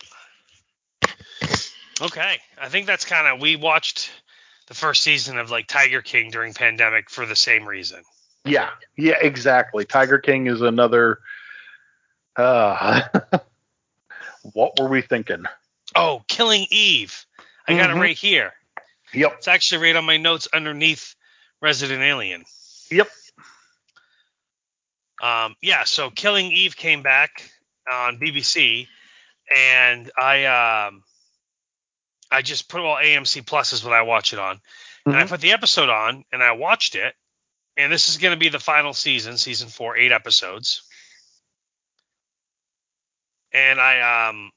Okay, I think that's kind of, we watched the first season of like Tiger King during pandemic for the same reason. Yeah, yeah, exactly. Tiger King is another. Uh, what were we thinking? Oh, Killing Eve. I got Mhm. it right here. Yep. It's actually right on my notes underneath Resident Alien. Yep. Um, yeah, so Killing Eve came back on B B C, and I um, I just put, well, A M C Plus is what I watch it on, Mm-hmm. and I put the episode on, and I watched it, and this is going to be the final season, season four, eight episodes, and I um,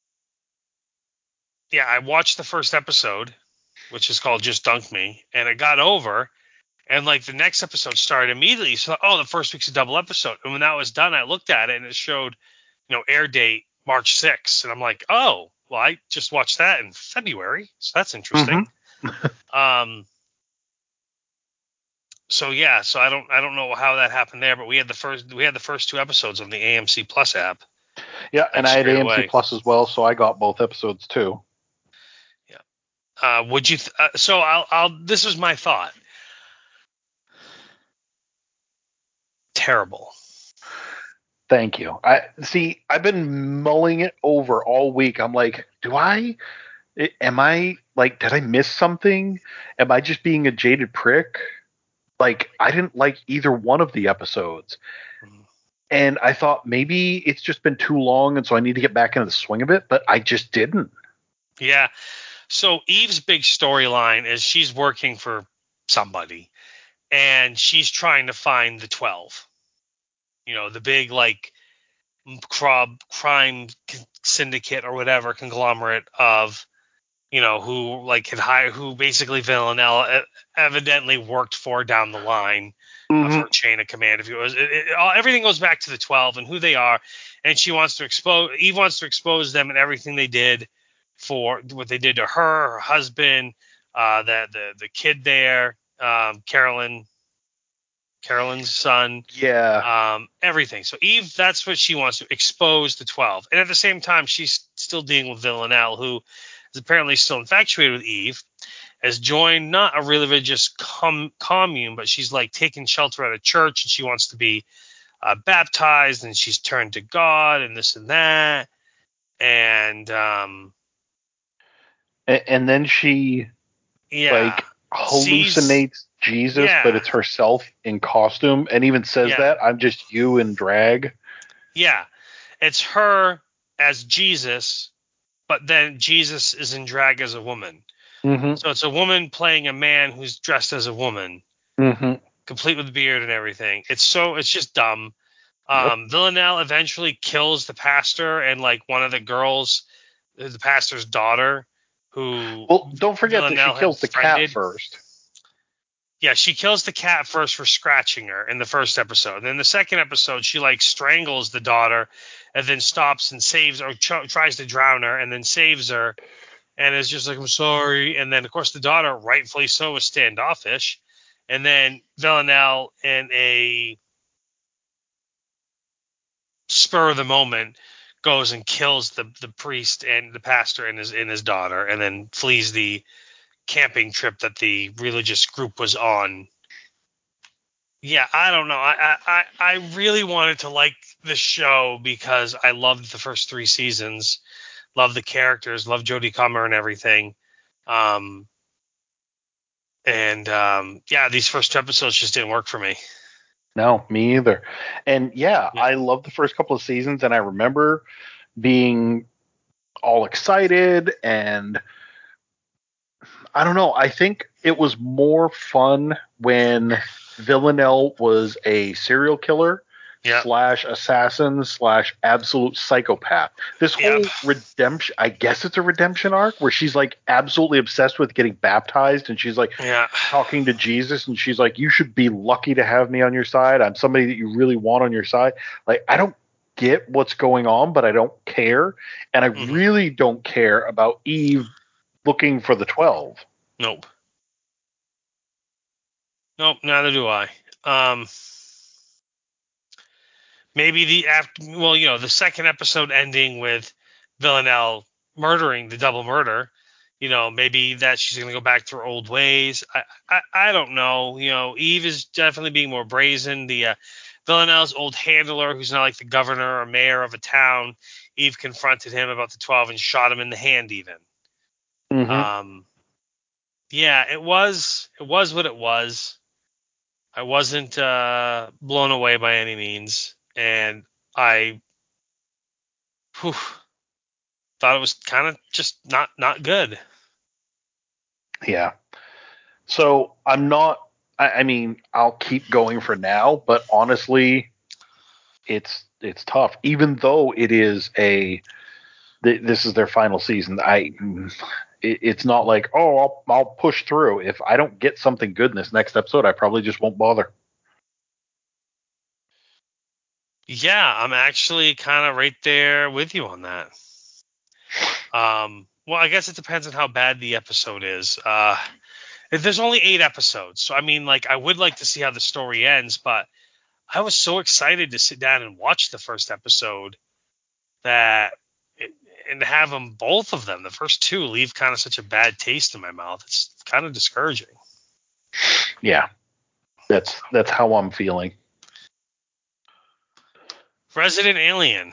yeah, I watched the first episode, which is called Just Dunk Me, and it got over. And like the next episode started immediately. So, oh, the first week's a double episode. And when that was done, I looked at it and it showed, you know, air date March sixth. And I'm like, oh, well, I just watched that in February. So that's interesting. Mm-hmm. um, so yeah, so I don't I don't know how that happened there, but we had the first we had the first two episodes on the A M C Plus app. Yeah, Like, and I had straight A M C away. Plus as well, so I got both episodes too. Yeah. Uh, would you? Th- uh, so I'll I'll. This was my thought. Terrible. Thank you. I see. I've been mulling it over all week. I'm like, do I? Am I like? Did I miss something? Am I just being a jaded prick? Like, I didn't like either one of the episodes, and I thought maybe it's just been too long, and so I need to get back into the swing of it. But I just didn't. Yeah. So Eve's big storyline is she's working for somebody, and she's trying to find the twelve. You know, the big like crab crime syndicate or whatever conglomerate of, you know, who like had hired, who basically Villanelle evidently worked for down the line Mm-hmm. of her chain of command. If it was, it, it, all, everything goes back to the twelve and who they are, and she wants to expose. Eve wants to expose them and everything they did for what they did to her, her husband, uh, the the the kid there, um, Carolyn. Carolyn's son, Yeah. um, everything. So Eve, that's what she wants to expose the twelve. And at the same time, she's still dealing with Villanelle, who is apparently still infatuated with Eve, has joined not a religious com- commune, but she's like taking shelter at a church and she wants to be uh, baptized and she's turned to God and this and that. And, um, And, and then she yeah, like hallucinates sees, Jesus, yeah, but it's herself in costume, and even says yeah, that I'm just you in drag. yeah. It's her as Jesus, but then Jesus is in drag as a woman. Mm-hmm. So it's a woman playing a man who's dressed as a woman, Mm-hmm. complete with beard and everything. It's so it's just dumb. Yep. Um, Villanelle eventually kills the pastor and like one of the girls, the pastor's daughter, who Well, don't forget Villanelle that she kills had the cat befriended. first. Yeah, she kills the cat first for scratching her in the first episode. Then the second episode, she like strangles the daughter, and then stops and saves or ch- tries to drown her, and then saves her. And is just like, I'm sorry. And then, of course, the daughter, rightfully so, is standoffish. And then Villanelle, in a spur of the moment, goes and kills the, the priest and the pastor and his and his daughter, and then flees the camping trip that the religious group was on. Yeah, I don't know. I I, I really wanted to like the show because I loved the first three seasons, loved the characters, loved Jodie Comer and everything. Um, And um, yeah, these first two episodes just didn't work for me. No, me either. And yeah, Yeah. I love the first couple of seasons, and I remember being all excited, and I don't know. I think it was more fun when Villanelle was a serial killer Yeah. slash assassin slash absolute psychopath. This whole Yep. redemption, I guess it's a redemption arc where she's like absolutely obsessed with getting baptized, and she's like Yeah. talking to Jesus, and she's like, you should be lucky to have me on your side. I'm somebody that you really want on your side. Like, I don't get what's going on, but I don't care. And I Mhm. really don't care about Eve looking for the twelve. Nope. Nope. Neither do I. Um, maybe the after. Well, you know, the second episode ending with Villanelle murdering the double murder. You know, maybe that she's going to go back to her old ways. I, I, I don't know. You know, Eve is definitely being more brazen. The uh, Villanelle's old handler, who's not like the governor or mayor of a town, Eve confronted him about the twelve and shot him in the hand. Even. Mm-hmm. Um, yeah, it was it was what it was. I wasn't uh, blown away by any means, and I whew, thought it was kind of just not not good. Yeah. So I'm not. I, I mean, I'll keep going for now, but honestly, it's it's tough. Even though it is a, th- this is their final season. I, it, it's not like, oh, I'll I'll push through. If I don't get something good in this next episode, I probably just won't bother. Yeah, I'm actually kind of right there with you on that. Um, well, I guess it depends on how bad the episode is. Uh, There's only eight episodes, so I mean, like, I would like to see how the story ends, but I was so excited to sit down and watch the first episode that, it, and to have them, both of them, the first two, leave kind of such a bad taste in my mouth. It's kind of discouraging. Yeah, that's that's how I'm feeling. Resident Alien.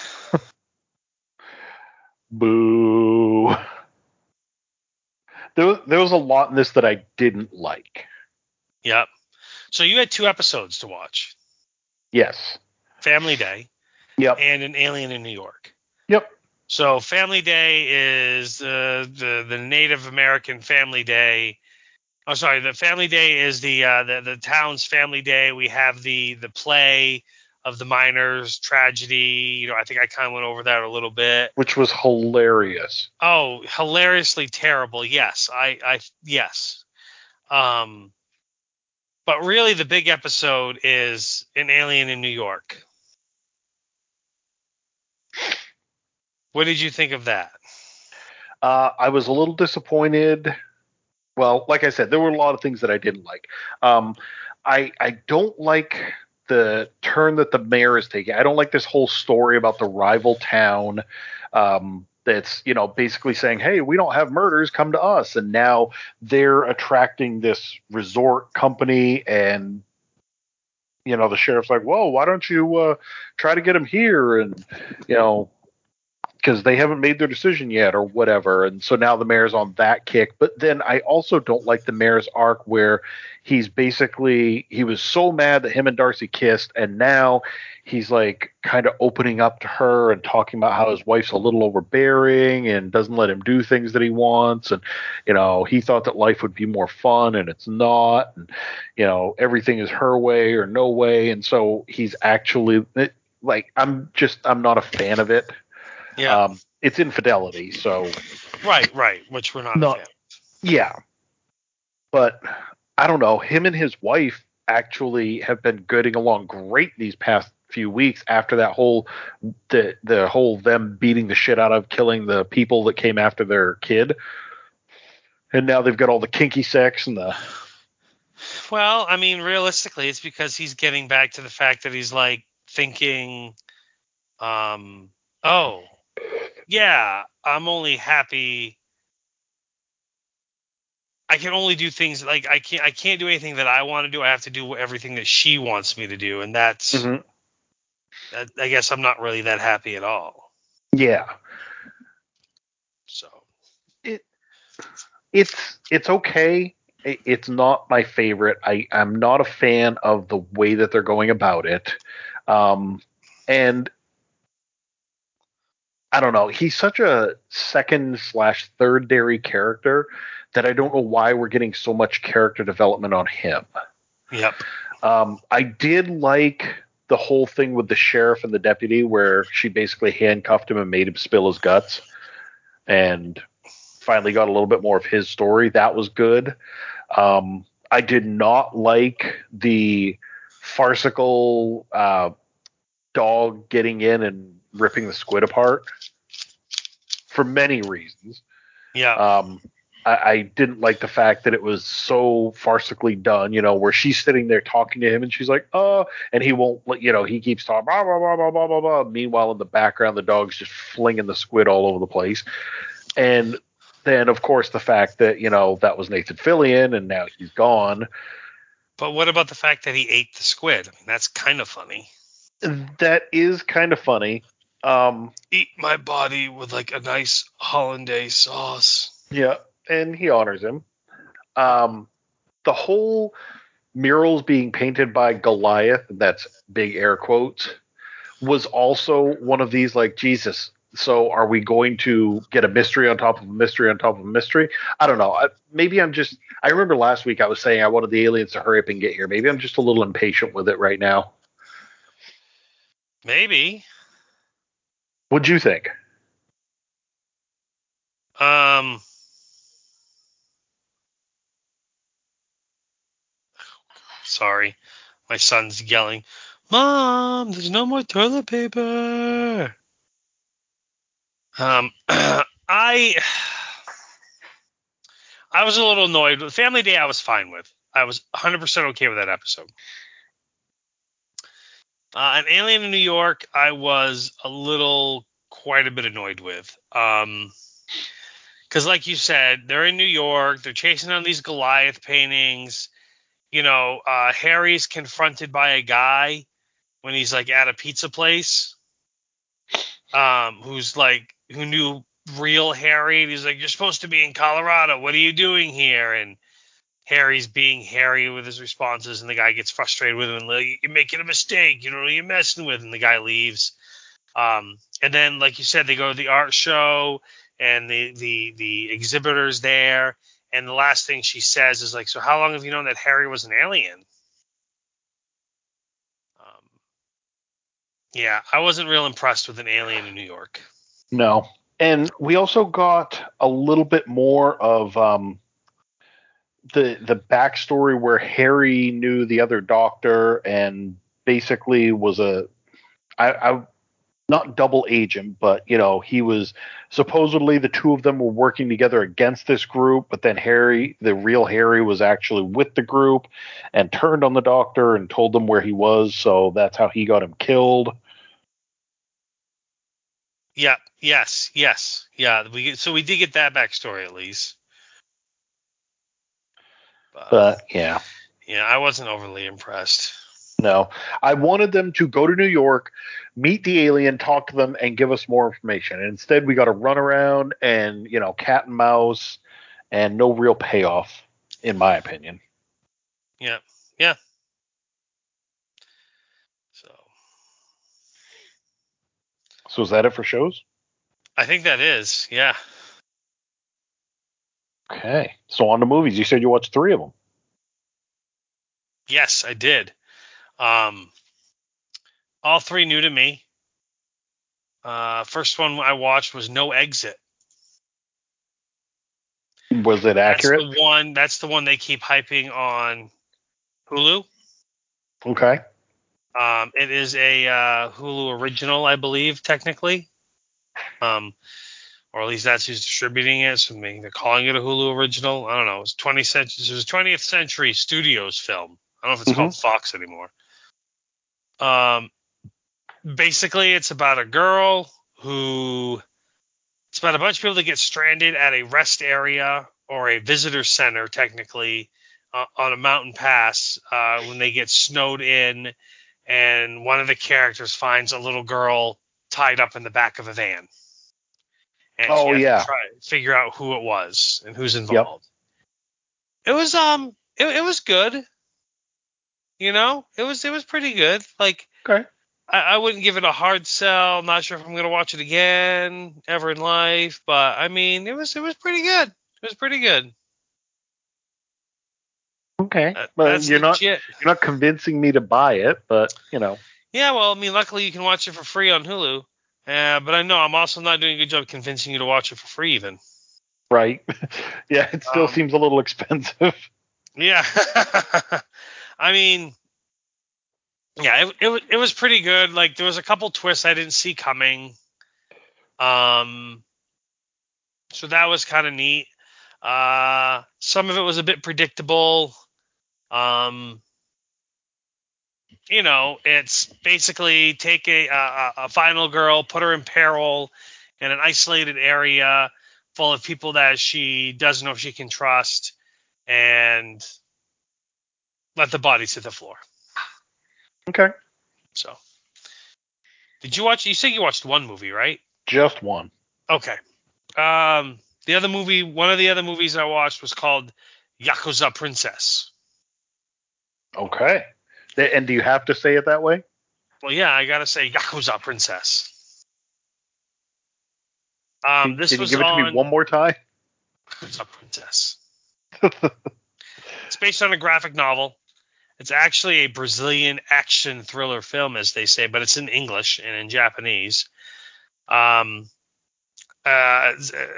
Boo. There, there was a lot in this that I didn't like. Yep. So you had two episodes to watch. Yes. Family Day. Yep. And An Alien in New York. Yep. So Family Day is the the, the Native American Family Day. Oh, sorry. The Family Day is the uh, the the town's Family Day. We have the the play of the miners' tragedy. You know, I think I kind of went over that a little bit. Which was hilarious. Oh, hilariously terrible. Yes, I, I, yes. Um, but really, the big episode is An Alien in New York. What did you think of that? Uh, I was a little disappointed. Well, like I said, there were a lot of things that I didn't like. Um, I I don't like the turn that the mayor is taking. I don't like this whole story about the rival town. Um, that's, you know, basically saying, hey, we don't have murders, come to us. And now they're attracting this resort company, and, you know, the sheriff's like, whoa, why don't you uh, try to get him here? And, you know, because they haven't made their decision yet or whatever. And so now the mayor's on that kick. But then I also don't like the mayor's arc where he's basically, he was so mad that him and Darcy kissed, and now he's like kind of opening up to her and talking about how his wife's a little overbearing and doesn't let him do things that he wants. And, you know, he thought that life would be more fun, and it's not. And, you know, everything is her way or no way. And so he's actually like, I'm just, I'm not a fan of it. Yeah. Um, it's infidelity, so right, right, which we're not, not a fan. Yeah, but I don't know. Him and his wife actually have been getting along great these past few weeks after that whole the the whole them beating the shit out of killing the people that came after their kid, and now they've got all the kinky sex and the. Well, I mean, realistically, it's because he's getting back to the fact that he's like thinking, um, oh. Yeah, I'm only happy. I can only do things like I can't. I can't do anything that I want to do. I have to do everything that she wants me to do, and that's. Mm-hmm. That, I guess I'm not really that happy at all. Yeah. So. It. It's it's okay. It, it's not my favorite. I I'm not a fan of the way that they're going about it, um, and. I don't know. He's such a second slash third dairy character that I don't know why we're getting so much character development on him. Yep. Um, I did like the whole thing with the sheriff and the deputy where she basically handcuffed him and made him spill his guts, and finally got a little bit more of his story. That was good. Um, I did not like the farcical uh, dog getting in and ripping the squid apart. For many reasons. Yeah. Um, I, I didn't like the fact that it was so farcically done, you know, where she's sitting there talking to him and she's like, oh, and he won't, you know, he keeps talking, blah, blah, blah, blah, blah, blah, blah. Meanwhile, in the background, the dog's just flinging the squid all over the place. And then, of course, the fact that, you know, that was Nathan Fillion and now he's gone. But what about the fact that he ate the squid? I mean, that's kind of funny. That is kind of funny. Um, Eat my body with like a nice hollandaise sauce. Yeah, and he honors him. Um, the whole murals being painted by Goliath, that's big air quotes, was also one of these like, Jesus, so are we going to get a mystery on top of a mystery on top of a mystery? I don't know. I, maybe I'm just, I remember last week I was saying I wanted the aliens to hurry up and get here. Maybe I'm just a little impatient with it right now. Maybe. What'd you think? Um, sorry, my son's yelling, Mom, there's no more toilet paper. Um, I, I was a little annoyed. With Family Day, I was fine with. I was one hundred percent okay with that episode. Uh, an Alien in New York, I was a little, quite a bit annoyed with. Um, because like you said, they're in New York. They're chasing down these Goliath paintings. You know, uh, Harry's confronted by a guy when he's like at a pizza place, um, who's like, who knew real Harry. And he's like, "You're supposed to be in Colorado. What are you doing here?" And Harry's being Harry with his responses, and the guy gets frustrated with him and like, "You're making a mistake. You know what you're messing with," and the guy leaves. Um, and then, like you said, they go to the art show, and the the the exhibitor's there, and the last thing she says is like, "So how long have you known that Harry was an alien?" Um, yeah, I wasn't real impressed with an alien in New York. No. And we also got a little bit more of um, the the backstory where Harry knew the other doctor and basically was a I, I not double agent, but you know he was supposedly the two of them were working together against this group, but then Harry, the real Harry, was actually with the group and turned on the doctor and told them where he was, so that's how he got him killed. Yeah. Yes. Yes. Yeah. We so we did get that backstory at least. But, But yeah. Yeah, I wasn't overly impressed. No, I wanted them to go to New York, meet the alien, talk to them, and give us more information. And instead, we got to run around and, you know, cat and mouse and no real payoff, in my opinion. Yeah. Yeah. So So is that it for shows? I think that is. Yeah. Okay. So on to movies. You said you watched three of them. Yes, I did. Um, all three new to me. Uh, first one I watched was No Exit. Was it That's accurate? the one. That's the one they keep hyping on Hulu. Okay. Um, it is a uh, Hulu original, I believe, technically. Um, or at least that's who's distributing it. So maybe they're calling it a Hulu original. I don't know. It's twenty century. It was a twentieth Century Studios film. I don't know if it's Mm-hmm. called Fox anymore. Um, basically, it's about a girl who. It's about a bunch of people that get stranded at a rest area or a visitor center, technically, uh, on a mountain pass uh, when they get snowed in, and one of the characters finds a little girl tied up in the back of a van. And Oh, she has yeah. to try to figure out who it was and who's Yep. involved. It was um it, it was good. You know? It was it was pretty good. Like Okay. I, I wouldn't give it a hard sell. Not sure if I'm gonna watch it again ever in life, but I mean it was it was pretty good. It was pretty good. Okay. That, But that's you're not legit. you're not convincing me to buy it, but you know. Yeah, well, I mean, luckily you can watch it for free on Hulu. Uh, but I know I'm also not doing a good job convincing you to watch it for free, even. Right. Yeah, it still Um, seems a little expensive. Yeah. I mean, yeah, it, it it was pretty good. Like there was a couple twists I didn't see coming. Um, so that was kind of neat. Uh, some of it was a bit predictable. Um, you know, it's basically take a, a a final girl, put her in peril in an isolated area full of people that she doesn't know if she can trust, and let the bodies hit the floor. Okay. So, did you watch? You said you watched one movie, right? Just one. Okay. Um, the other movie, one of the other movies I watched was called Yakuza Princess. Okay. Th- And do you have to say it that way? Well, yeah, I gotta say Yakuza Princess. Um, Can, this can you was give it to on me one more time? Yakuza Princess. It's based on a graphic novel. It's actually a Brazilian action thriller film, as they say, but it's in English and in Japanese. Um, uh,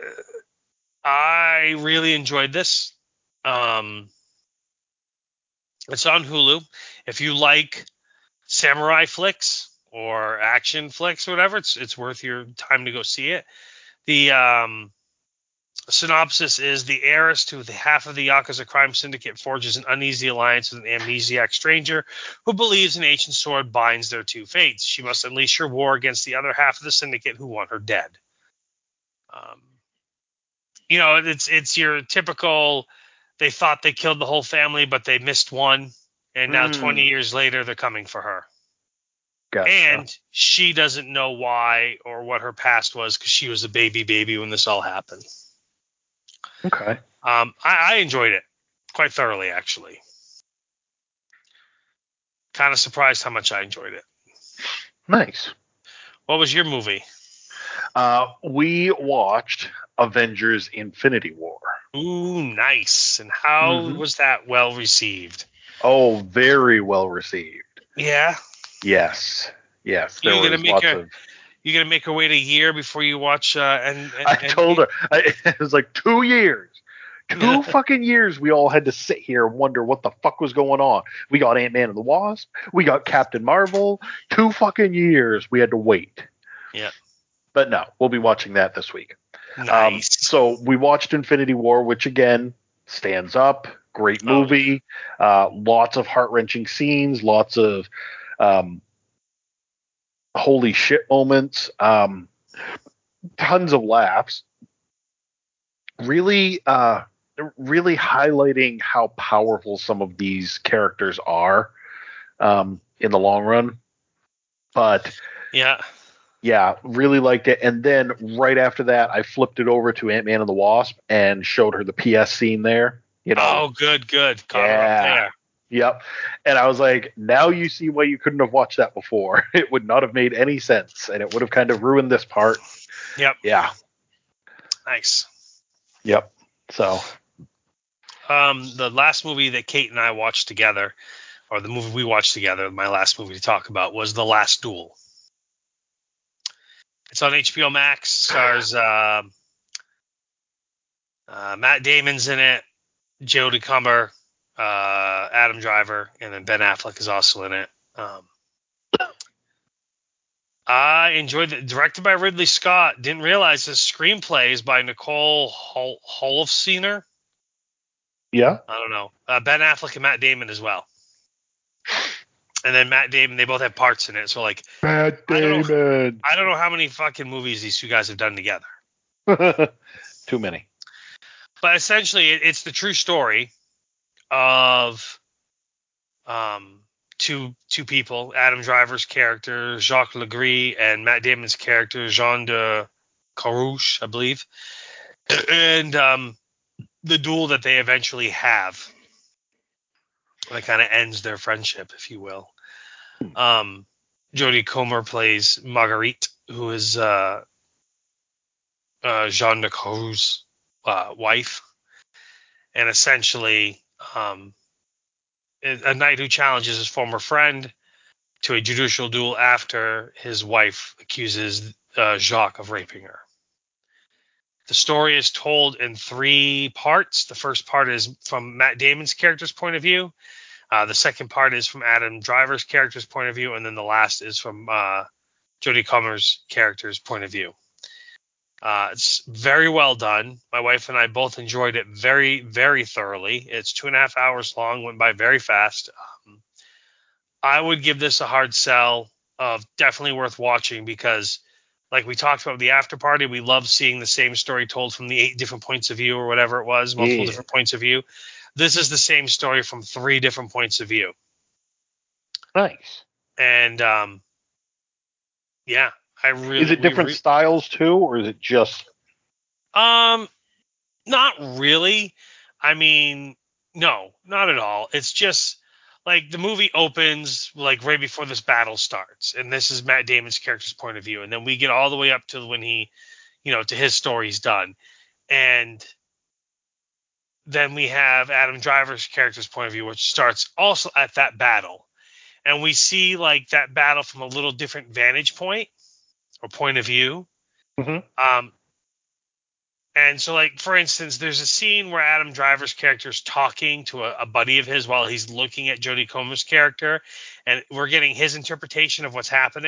I really enjoyed this. Um, it's on Hulu. If you like samurai flicks or action flicks or whatever, it's it's worth your time to go see it. The um, The synopsis is the heiress to the half of the Yakuza crime syndicate forges an uneasy alliance with an amnesiac stranger who believes an ancient sword binds their two fates. She must unleash her war against the other half of the syndicate who want her dead. Um, you know, it's it's your typical, they thought they killed the whole family, but they missed one, and now Mm. twenty years later, they're coming for her. Gotcha. And she doesn't know why or what her past was because she was a baby baby when this all happened. Okay. Um, I, I enjoyed it quite thoroughly, actually. Kind of surprised how much I enjoyed it. Nice. What was your movie? Uh, we watched Avengers Infinity War. Ooh, nice. And how Mhm. was that well received? Oh, very well received. Yeah. Yes. Yes. There You gonna was make lots a of. you gonna make her wait a year before you watch? Uh, and, and I and- told her I, it was like two years. Two fucking years we all had to sit here and wonder what the fuck was going on. We got Ant-Man and the Wasp. We got Captain Marvel. Two fucking years we had to wait. Yeah. But no, we'll be watching that this week. Nice. Um, so we watched Infinity War, which again stands up. Great movie. Uh, lots of heart-wrenching scenes. Lots of um, holy shit moments. Um, tons of laughs. Really, uh, really highlighting how powerful some of these characters are um, in the long run. But yeah. yeah, really liked it. And then right after that, I flipped it over to Ant-Man and the Wasp and showed her the P S scene there. You know, Oh, good, good. Caught her up yeah. there. Yep. And I was like, now you see why you couldn't have watched that before. It would not have made any sense, and it would have kind of ruined this part. Yep. Yeah. Nice. Yep. So. Um, the last movie that Kate and I watched together, or the movie we watched together, my last movie to talk about, was The Last Duel. It's on H B O Max. Stars uh, uh, Matt Damon's in it, Jodie Comer, uh, Adam Driver, and then Ben Affleck is also in it. Um, I enjoyed it. Directed by Ridley Scott. Didn't realize the screenplay is by Nicole Hol- Holofcener. Yeah. I don't know. Uh, Ben Affleck and Matt Damon as well. And then Matt Damon, they both have parts in it. So, like, Matt I don't know, Damon. I don't know how many fucking movies these two guys have done together. Too many. But essentially, it, it's the true story of um, two two people, Adam Driver's character, Jacques Legris, and Matt Damon's character, Jean de Carouche, I believe. And um, the duel that they eventually have. That kind of ends their friendship, if you will. Um, Jodie Comer plays Marguerite, who is uh, uh, Jean de Carouche's uh, wife. And essentially, um, a knight who challenges his former friend to a judicial duel after his wife accuses uh, Jacques of raping her. The story is told in three parts. The first part is from Matt Damon's character's point of view. Uh, the second part is from Adam Driver's character's point of view. And then the last is from uh, Jodie Comer's character's point of view. Uh, it's very well done. My wife and I both enjoyed it very, very thoroughly. It's two and a half hours long, went by very fast. Um, I would give this a hard sell of definitely worth watching because, like we talked about the after party, we love seeing the same story told from the eight different points of view or whatever it was, multiple Yeah. different points of view. This is the same story from three different points of view. Nice. And, um, yeah, I really... Is it different re- styles too, or is it just... Um, not really. I mean, no, not at all. It's just like the movie opens like right before this battle starts, and this is Matt Damon's character's point of view, and then we get all the way up to when he, you know, to his story's done, and then we have Adam Driver's character's point of view, which starts also at that battle, and we see like that battle from a little different vantage point or point of view. Mhm. Um, And so, like, for instance, there's a scene where Adam Driver's character is talking to a, a buddy of his while he's looking at Jodie Comer's character, and we're getting his interpretation of what's happening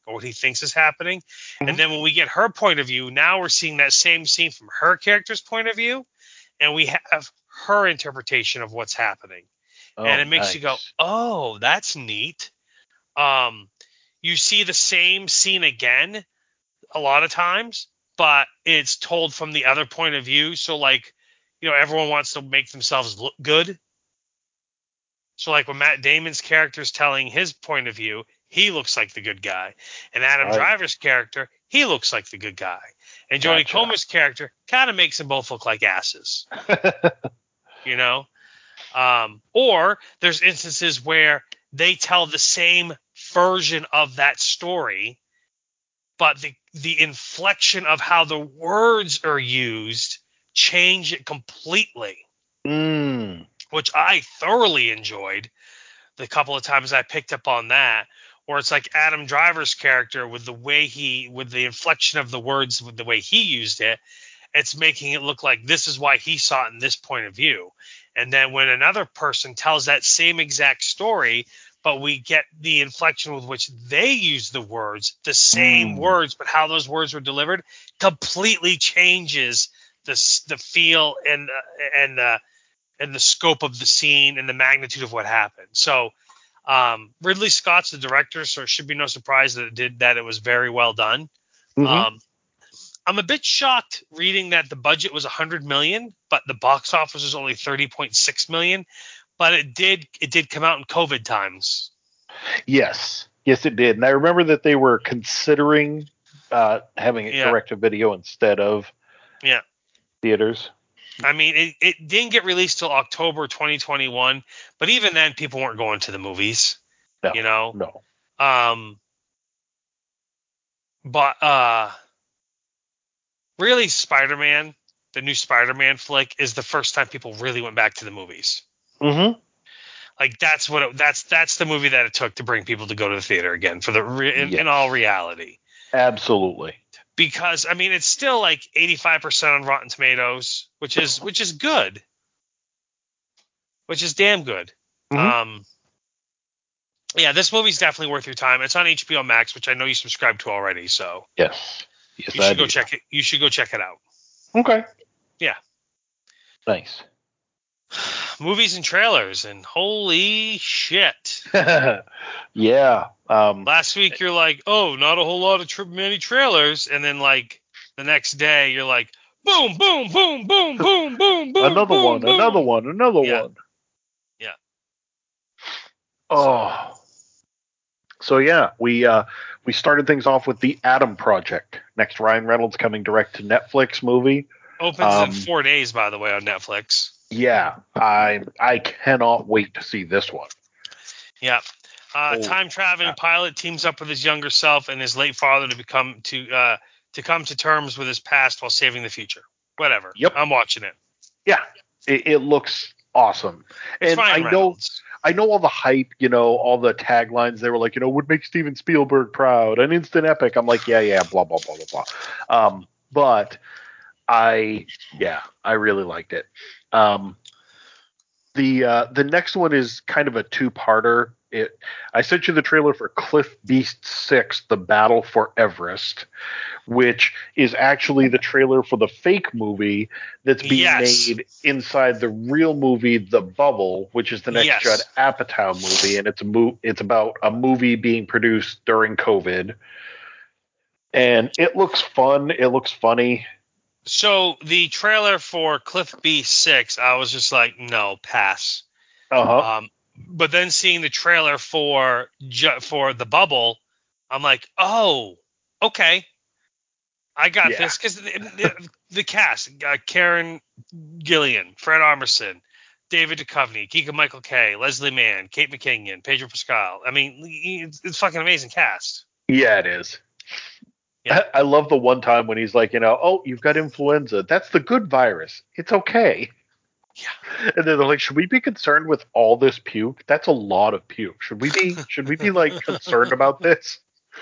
or what he thinks is happening. Mhm. And then when we get her point of view, now we're seeing that same scene from her character's point of view, and we have her interpretation of what's happening. Oh, and it makes you go, nice. oh, that's neat. Um, you see the same scene again a lot of times, but it's told from the other point of view. So, like, you know, everyone wants to make themselves look good. So, like, when Matt Damon's character is telling his point of view, he looks like the good guy. And Adam Right. Driver's character, he looks like the good guy. And Jodie Gotcha. Comer's character kind of makes them both look like asses, you know? Um, or there's instances where they tell the same version of that story, but the the inflection of how the words are used change it completely, mm. which I thoroughly enjoyed the couple of times I picked up on that, where it's like Adam Driver's character with the way he, with the inflection of the words, with the way he used it, it's making it look like this is why he saw it in this point of view. And then when another person tells that same exact story, but we get the inflection with which they use the words, the same Mm. words, but how those words were delivered completely changes the the feel and uh, and uh, and the scope of the scene and the magnitude of what happened. So um, Ridley Scott's the director, so it should be no surprise that it did that. It was very well done. Mhm. Um, I'm a bit shocked reading that the budget was one hundred million, but the box office was only thirty point six million. But it did it did come out in COVID times. Yes. Yes, it did. And I remember that they were considering uh, having it Yeah. direct to video instead of Yeah. theaters. I mean, it, it didn't get released till October twenty twenty-one, but even then, people weren't going to the movies. No. You know. No. Um. But uh, really, Spider-Man, the new Spider-Man flick, is the first time people really went back to the movies. Mm-hmm. Like that's what it, that's that's the movie that it took to bring people to go to the theater again for the re, in, Yes. in all reality. Absolutely. Because I mean, it's still like eighty-five percent on Rotten Tomatoes, which is which is good, which is damn good. Mhm. Um, yeah, this movie's definitely worth your time. It's on H B O Max, which I know you subscribe to already, so Yes. Yes, you I should go do. check it. You should go check it out. Okay. Yeah. Nice. Movies and trailers, and holy shit! Yeah. Um, Last week you're like, oh, not a whole lot of tra- many trailers, and then like the next day you're like, boom, boom, boom, boom, boom, boom, boom, another boom, one, boom. another one, another Yeah. one. Yeah. Oh. So yeah, we uh, we started things off with the Adam Project. Next, Ryan Reynolds coming direct to Netflix movie. Opens Um, in four days, by the way, on Netflix. Yeah, I I cannot wait to see this one. Yeah. Uh, Oh, time traveling uh, pilot teams up with his younger self and his late father to become to uh, to come to terms with his past while saving the future. Whatever. Yep. I'm watching it. Yeah, it, it looks awesome, It's and I Ryan know Reynolds. I know all the hype. You know, all the taglines. They were like, you know, would make Steven Spielberg proud, an instant epic. I'm like, yeah, yeah, blah blah blah blah blah. Um, but I yeah, I really liked it. Um, the uh, the next one is kind of a two-parter. It I sent you the trailer for Cliff Beast six: The Battle for Everest, which is actually the trailer for the fake movie that's being Yes. made inside the real movie The Bubble, which is the next Yes. Judd Apatow movie, and it's a mo- it's about a movie being produced during COVID. And it looks fun, it looks funny. So the trailer for Cliff Beast six, I was just like, no, pass. Uh-huh. Um, but then seeing the trailer for Ju- for The Bubble, I'm like, oh, okay. I got Yeah. this because the, the, the cast: uh, Karen Gillian, Fred Armisen, David Duchovny, Keegan Michael Kay, Leslie Mann, Kate McKinnon, Pedro Pascal. I mean, it's, it's fucking amazing cast. Yeah, it is. Yeah. I love the one time when he's like, you know, oh, you've got influenza. That's the good virus. It's okay. Yeah. And then they're like, should we be concerned with all this puke? That's a lot of puke. Should we be? Should we be like concerned about this?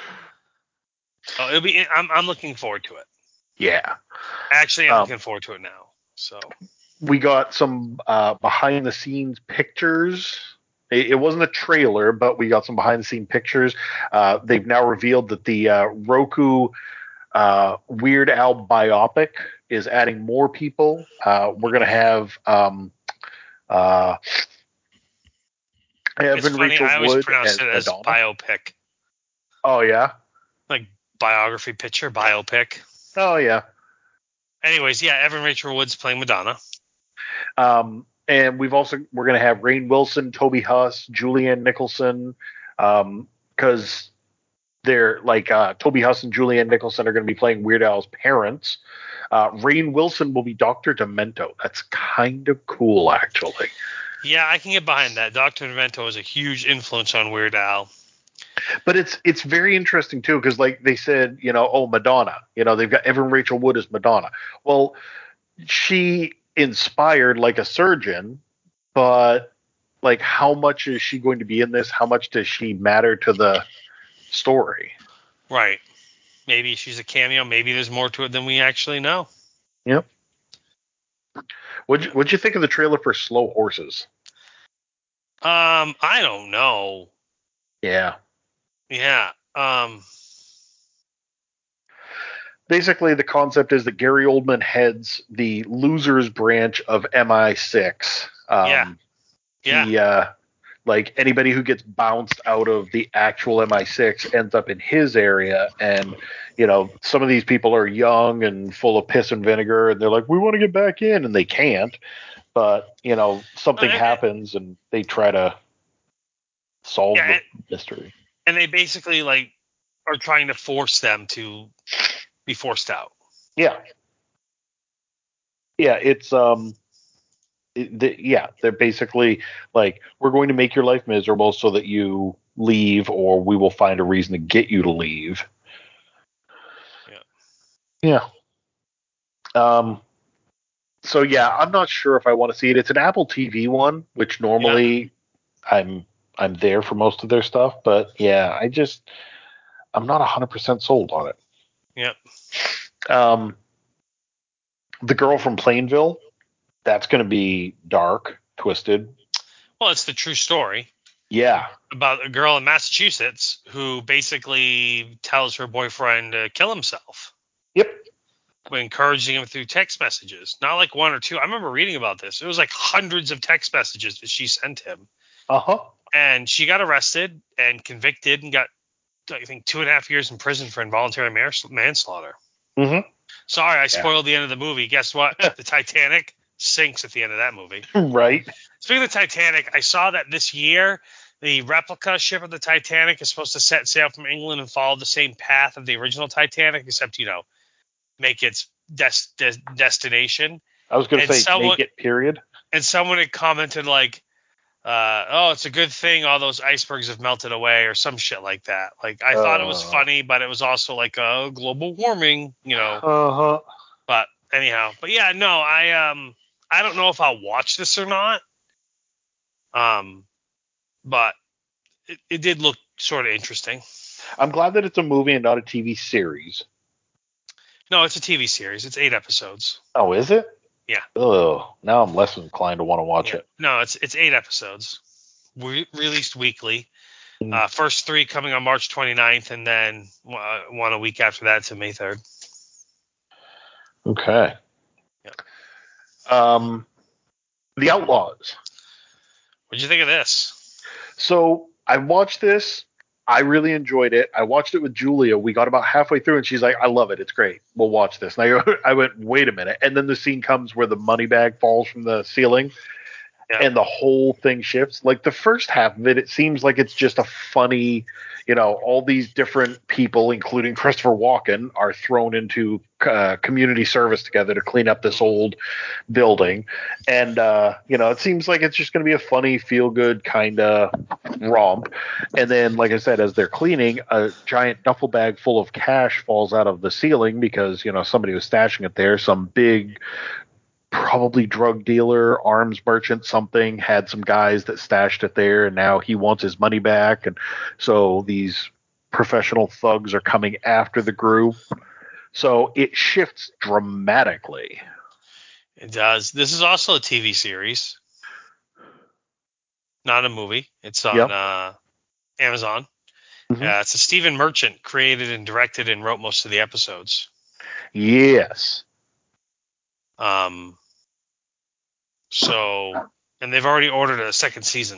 Oh, it'll be. I'm I'm looking forward to it. Yeah. Actually, I'm Um, looking forward to it now. So we got some uh, behind the scenes pictures It, it wasn't a trailer, but we got some behind the scene pictures. Uh, they've now revealed that the uh, Roku uh, Weird Al biopic is adding more people. Uh, we're going to have um, uh, It's Evan funny. Rachel I always Wood pronounce as it as Madonna. biopic, Oh yeah. like biography picture, biopic. Oh yeah. Anyways, yeah, Evan Rachel Wood's playing Madonna. Um, and we've also we're going to have Rainn Wilson, Toby Huss, Julianne Nicholson, um, because they're like uh, Toby Huss and Julianne Nicholson are going to be playing Weird Al's parents. Uh, Rainn Wilson will be Doctor Demento. That's kind of cool, actually. Yeah, I can get behind that. Doctor Demento is a huge influence on Weird Al. But it's it's very interesting too, because like they said, you know, oh Madonna, you know, they've got Evan Rachel Wood as Madonna. Well, she inspired like a surgeon, but like how much is she going to be in this? How much does she matter to the story? Right. Maybe she's a cameo. Maybe there's more to it than we actually know. Yep. What'd you, what'd you think of the trailer for Slow Horses? Um, I don't know. Yeah. Yeah. Um. Basically, the concept is that Gary Oldman heads the losers branch of M I six. Um, Yeah. Yeah. He, uh, like anybody who gets bounced out of the actual M I six ends up in his area, and you know some of these people are young and full of piss and vinegar, and they're like, "We want to get back in," and they can't. But you know something Uh, happens, and they try to solve Yeah, the and, mystery. and they basically like are trying to force them to be forced out. Yeah, yeah, it's um. It, the, yeah, they're basically like, we're going to make your life miserable so that you leave, or we will find a reason to get you to leave. Yeah. Yeah. Um. So yeah, I'm not sure if I want to see it. It's an Apple T V one, which normally yeah. I'm I'm there for most of their stuff, but yeah, I just I'm not one hundred percent sold on it. Yep. Um. The Girl from Plainville, that's going to be dark, twisted. Well, it's the true story. Yeah. About a girl in Massachusetts who basically tells her boyfriend to kill himself. Yep. Encouraging him through text messages. Not like one or two. I remember reading about this. It was like hundreds of text messages that she sent him. Uh-huh. And she got arrested and convicted and got, I think, two and a half years in prison for involuntary manslaughter. Mm-hmm. Sorry, I spoiled yeah. the end of the movie. Guess what? The Titanic sinks at the end of that movie. Right. Speaking of the Titanic, I saw that this year the replica ship of the Titanic is supposed to set sail from England and follow the same path of the original Titanic, except, you know, make its des- des- destination. I was going to say someone, make it, period. And someone had commented like, uh, oh, it's a good thing all those icebergs have melted away or some shit like that. Like, I uh, thought it was funny, but it was also like a uh, global warming, you know. Uh-huh. But anyhow, but yeah, no, I um, I don't know if I'll watch this or not. Um, but it, it did look sort of interesting. I'm glad that it's a movie and not a T V series. No, it's a T V series. It's eight episodes. Oh, is it? Yeah. Oh, now I'm less inclined to want to watch yeah. it. No, it's it's eight episodes, Re- released weekly. Mm. Uh, first three coming on March twenty-ninth, and then uh, one a week after that to May third. Okay. Yeah. Um, The Outlaws. What'd you think of this? So I watched this. I really enjoyed it. I watched it with Julia. We got about halfway through, and she's like, "I love it. It's great. We'll watch this." And I, I went, "Wait a minute!" And then the scene comes where the money bag falls from the ceiling, yeah. and the whole thing shifts. Like the first half of it, it seems like it's just a funny, you know, all these different people, including Christopher Walken, are thrown into uh, community service together to clean up this old building, and uh, you know, it seems like it's just going to be a funny, feel-good kind of romp. And then, like I said, as they're cleaning, a giant duffel bag full of cash falls out of the ceiling because, you know, somebody was stashing it there. Some big, probably drug dealer, arms merchant, something, had some guys that stashed it there, and now he wants his money back. And so these professional thugs are coming after the group. So it shifts dramatically. It does. This is also a T V series. not a movie. It's on Yep. uh, Amazon. Mhm. Uh, it's a Stephen Merchant created and directed and wrote most of the episodes. Yes. Um. So, and they've already ordered a second season.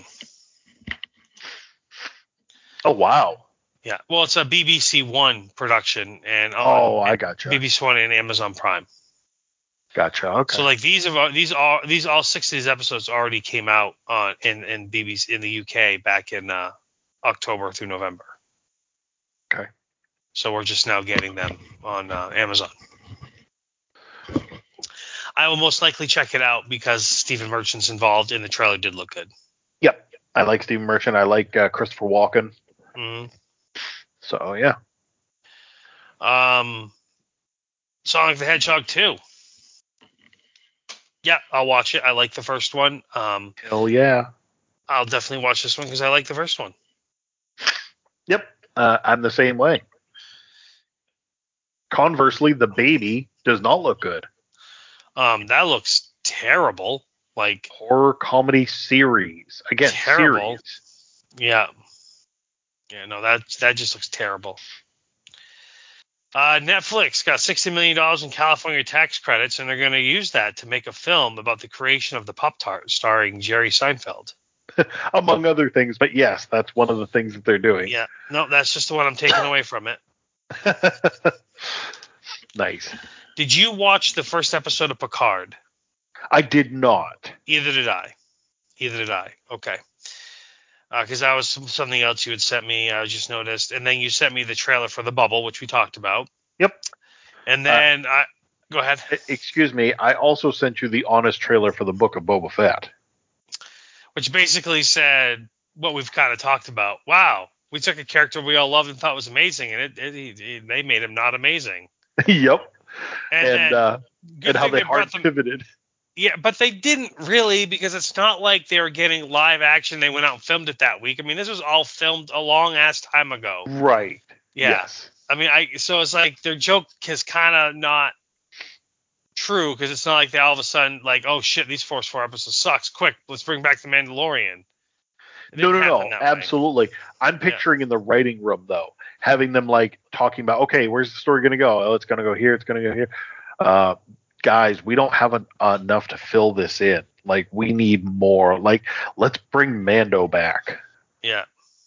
Oh, wow. Yeah. Well, it's a B B C One production, and on Oh, I gotcha. B B C One and Amazon Prime. Gotcha. Okay. So like these have these all these all six of these episodes already came out on in in B B C in the U K back in uh, October through November. Okay. So we're just now getting them on uh, Amazon. I will most likely check it out because Stephen Merchant's involved, and the trailer did look good. Yep. I like Stephen Merchant. I like uh, Christopher Walken. Mm-hmm. So yeah. Um, Sonic the Hedgehog two. Yeah, I'll watch it. I like the first one. Um, Hell yeah. I'll definitely watch this one because I like the first one. Yep. Uh, I'm the same way. Conversely, the baby does not look good. Um, that looks terrible. Like Horror comedy series. Again, terrible. series. Yeah. Yeah, no, that that just looks terrible. Uh, Netflix got sixty million dollars in California tax credits, and they're going to use that to make a film about the creation of the Pop-Tart starring Jerry Seinfeld. Among other things, but yes, that's one of the things that they're doing. Yeah. No, that's just the one I'm taking away from it. Nice. Did you watch the first episode of Picard? I did not. Either did I. Either did I. Okay. Because uh, that was something else you had sent me. I just noticed, and then you sent me the trailer for The Bubble, which we talked about. Yep. And then uh, I go ahead. Excuse me. I also sent you the honest trailer for the Book of Boba Fett, which basically said what we've kind of talked about. Wow, we took a character we all loved and thought was amazing, and it, it, it they made him not amazing. Yep. And and and, uh, and how they, they hard them, pivoted. Yeah, but they didn't really, because it's not like they were getting live action. They went out and filmed it that week. I mean, this was all filmed a long ass time ago. Right. Yeah. Yes. I mean, I so it's like their joke is kind of not true, because it's not like they all of a sudden like, oh shit, these first four episodes sucks. Quick, let's bring back the Mandalorian. No, no, no. Absolutely. Way. I'm picturing yeah. in the writing room though, having them like talking about, okay, where's the story going to go? Oh, it's going to go here. It's going to go here. Uh, guys, we don't have an, uh, enough to fill this in. Like, we need more. Like, let's bring Mando back. Yeah.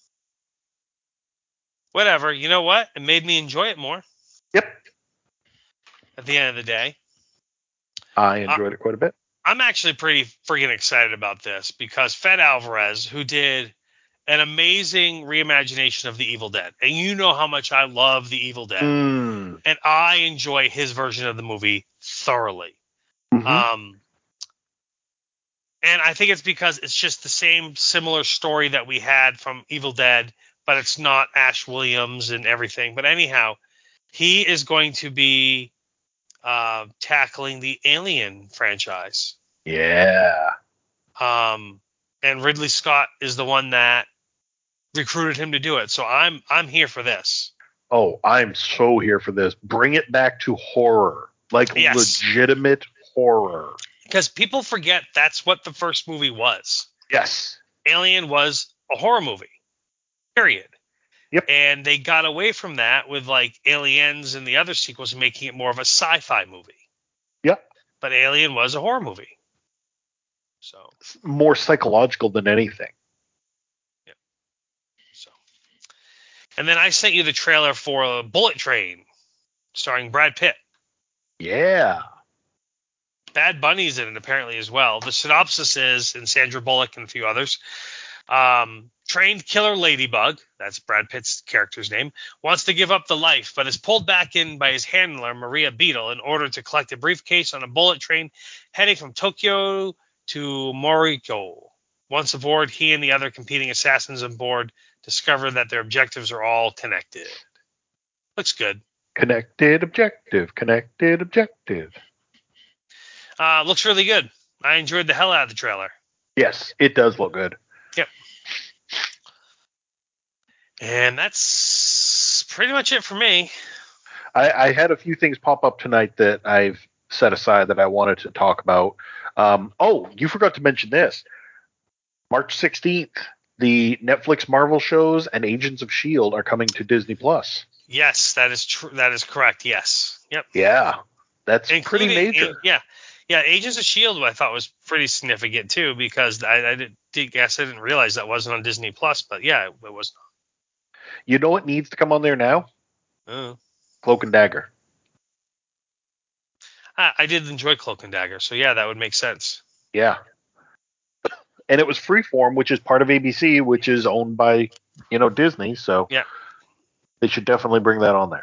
Whatever. You know what? It made me enjoy it more. Yep. At the end of the day. I enjoyed uh, it quite a bit. I'm actually pretty freaking excited about this because Fed Alvarez, who did an amazing reimagination of The Evil Dead, and you know how much I love The Evil Dead, mm. and I enjoy his version of the movie thoroughly. Mm-hmm. Um, and I think it's because it's just the same similar story that we had from Evil Dead, but it's not Ash Williams and everything. But anyhow, he is going to be uh, tackling the Alien franchise. Yeah. Um, and Ridley Scott is the one that recruited him to do it. So I'm I'm here for this. Oh, I'm so here for this. Bring it back to horror. Like yes. legitimate horror. Because people forget that's what the first movie was. Yes. Alien was a horror movie. Period. Yep. And they got away from that with like Aliens and the other sequels, making it more of a sci-fi movie. Yep. But Alien was a horror movie. So it's more psychological than anything. Yeah. So, and then I sent you the trailer for Bullet Train, starring Brad Pitt. Yeah. Bad Bunny's in it apparently as well. The synopsis is, and Sandra Bullock and a few others, um, trained killer Ladybug, that's Brad Pitt's character's name, wants to give up the life, but is pulled back in by his handler, Maria Beetle, in order to collect a briefcase on a bullet train heading from Tokyo to Moriko. Once aboard, he and the other competing assassins on board discover that their objectives are all connected. Looks good. Connected objective. Connected objective. Uh, looks really good. I enjoyed the hell out of the trailer. Yes, it does look good. Yep. And that's pretty much it for me. I, I had a few things pop up tonight that I've set aside that I wanted to talk about. Um, oh, you forgot to mention this. March sixteenth, the Netflix Marvel shows and Agents of S H I E L D are coming to Disney Plus. Yes, that is true. That is correct. Yes. Yep. Yeah, that's Including, pretty major. in- yeah. Yeah, Agents of S H I E L D I thought was pretty significant too, because I, I did, did guess I didn't realize that wasn't on Disney Plus, but yeah, it, it was. You know what needs to come on there now? Uh, Cloak and Dagger. I, I did enjoy Cloak and Dagger, so yeah, that would make sense. Yeah. And it was Freeform, which is part of A B C, which is owned by, you know, Disney. So yeah, they should definitely bring that on there.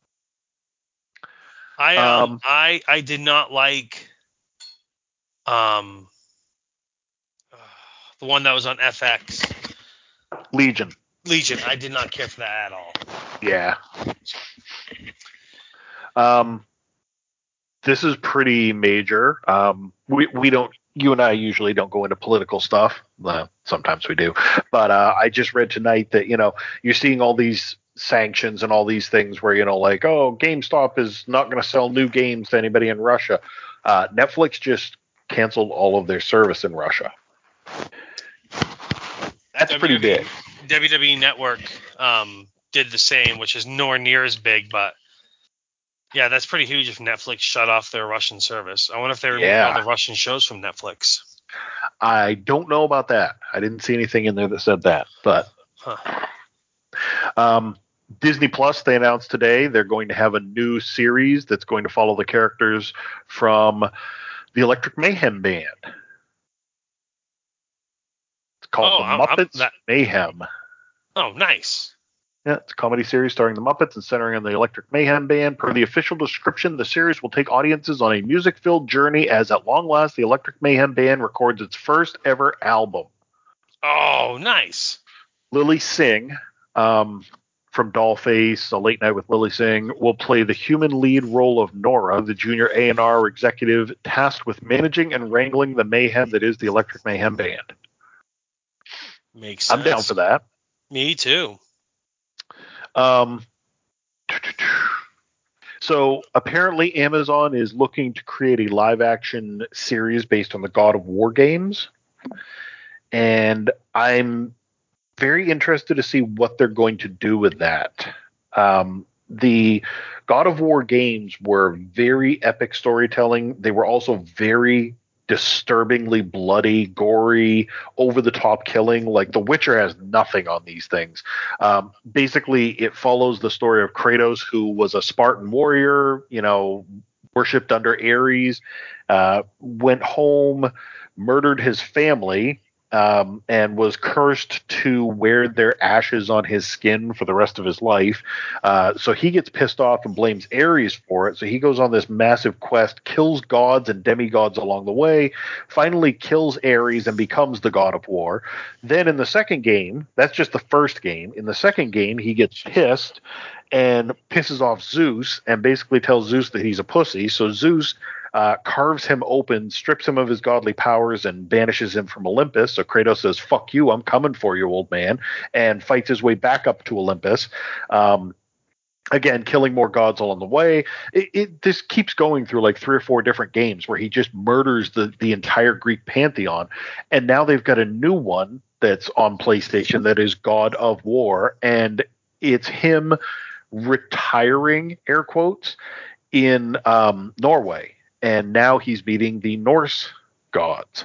I um, Um, I I did not like um the one that was on F X, Legion. Legion. I did not care for that at all. Yeah. Um, this is pretty major. Um, we we don't. You and I usually don't go into political stuff. Well, sometimes we do. But uh, I just read tonight that, you know, you're seeing all these sanctions and all these things where, you know, like, oh, GameStop is not going to sell new games to anybody in Russia. Uh, Netflix just canceled all of their service in Russia. That's pretty big. W W E Network um, did the same, which is nowhere near as big, but yeah, that's pretty huge if Netflix shut off their Russian service. I wonder if they removed Yeah. all the Russian shows from Netflix. I don't know about that. I didn't see anything in there that said that. But Huh. um, Disney Plus, they announced today they're going to have a new series that's going to follow the characters from the Electric Mayhem Band. It's called Oh, The I'm- I'm- Muppets that- Mayhem. Oh, nice. Yeah, it's a comedy series starring the Muppets and centering on the Electric Mayhem Band. Per the official description, the series will take audiences on a music-filled journey as, at long last, the Electric Mayhem Band records its first ever album. Oh, nice. Lily Singh, um, from Dollface, A Late Night with Lily Singh, will play the human lead role of Nora, the junior A and R executive tasked with managing and wrangling the mayhem that is the Electric Mayhem Band. Makes sense. I'm down for that. Me too. Um, so apparently Amazon is looking to create a live action series based on the God of War games. And I'm very interested to see what they're going to do with that. Um, the God of War games were very epic storytelling. They were also very disturbingly bloody, gory, over-the-top killing. Like, The Witcher has nothing on these things. Um, basically, it follows the story of Kratos, who was a Spartan warrior, you know, worshipped under Ares, uh, went home, murdered his family, Um, and was cursed to wear their ashes on his skin for the rest of his life. Uh, so he gets pissed off and blames Ares for it. So he goes on this massive quest, kills gods and demigods along the way, finally kills Ares and becomes the God of War. Then in the second game, that's just the first game. In the second game, he gets pissed and pisses off Zeus and basically tells Zeus that he's a pussy. So Zeus uh, carves him open, strips him of his godly powers, and banishes him from Olympus. So Kratos says, fuck you, I'm coming for you, old man, and fights his way back up to Olympus. Um, again, killing more gods along the way. It, it this keeps going through like three or four different games where he just murders the, the entire Greek pantheon. And now they've got a new one that's on PlayStation that is God of War, and it's him retiring, air quotes, in um, Norway. And now he's meeting the Norse gods.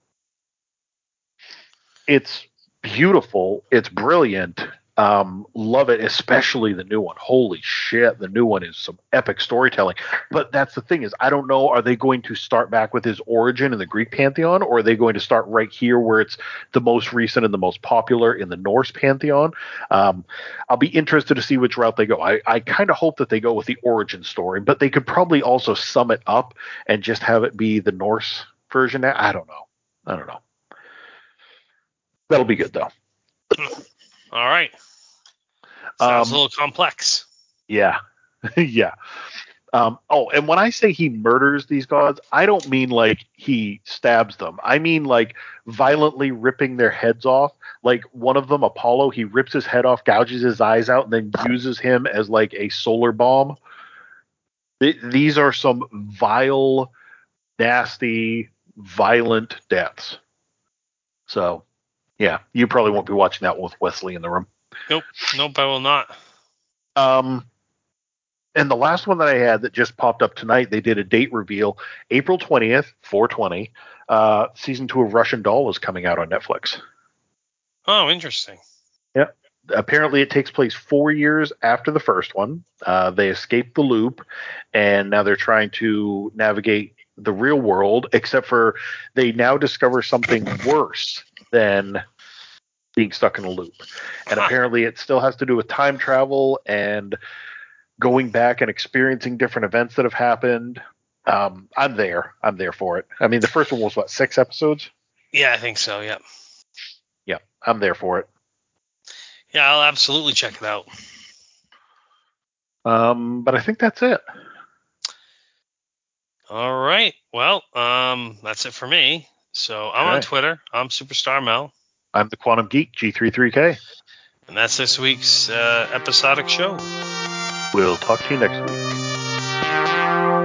It's beautiful. It's brilliant. Um, love it, especially the new one. Holy shit, the new one is some epic storytelling. But that's the thing is, I don't know, are they going to start back with his origin in the Greek pantheon, or are they going to start right here where it's the most recent and the most popular in the Norse pantheon? Um, I'll be interested to see which route they go. I, I kind of hope that they go with the origin story, but they could probably also sum it up and just have it be the Norse version. I don't know. I don't know. That'll be good, though. All right. Sounds Um, a little complex. Yeah. yeah. Um, oh, and when I say he murders these gods, I don't mean like he stabs them. I mean like violently ripping their heads off. Like one of them, Apollo, he rips his head off, gouges his eyes out, and then uses him as like a solar bomb. Th- these are some vile, nasty, violent deaths. So Yeah, you probably won't be watching that with Wesley in the room. Nope. Nope, I will not. Um, and the last one that I had that just popped up tonight, they did a date reveal. April twentieth, four twenty. Uh, season two of Russian Doll is coming out on Netflix. Oh, interesting. Yeah. Apparently, it takes place four years after the first one. Uh, they escaped the loop, and now they're trying to navigate the real world, except for they now discover something worse than being stuck in a loop. And apparently, it still has to do with time travel and going back and experiencing different events that have happened. Um, I'm there. I'm there for it. I mean, the first one was, what, six episodes? Yeah, I think so, yeah. Yeah, I'm there for it. Yeah, I'll absolutely check it out. Um, but I think that's it. All right. Well, um, that's it for me. So I'm Okay. on Twitter. I'm Superstar Mel. I'm the Quantum Geek, G thirty-three K. And that's this week's uh, episodic show. We'll talk to you next week.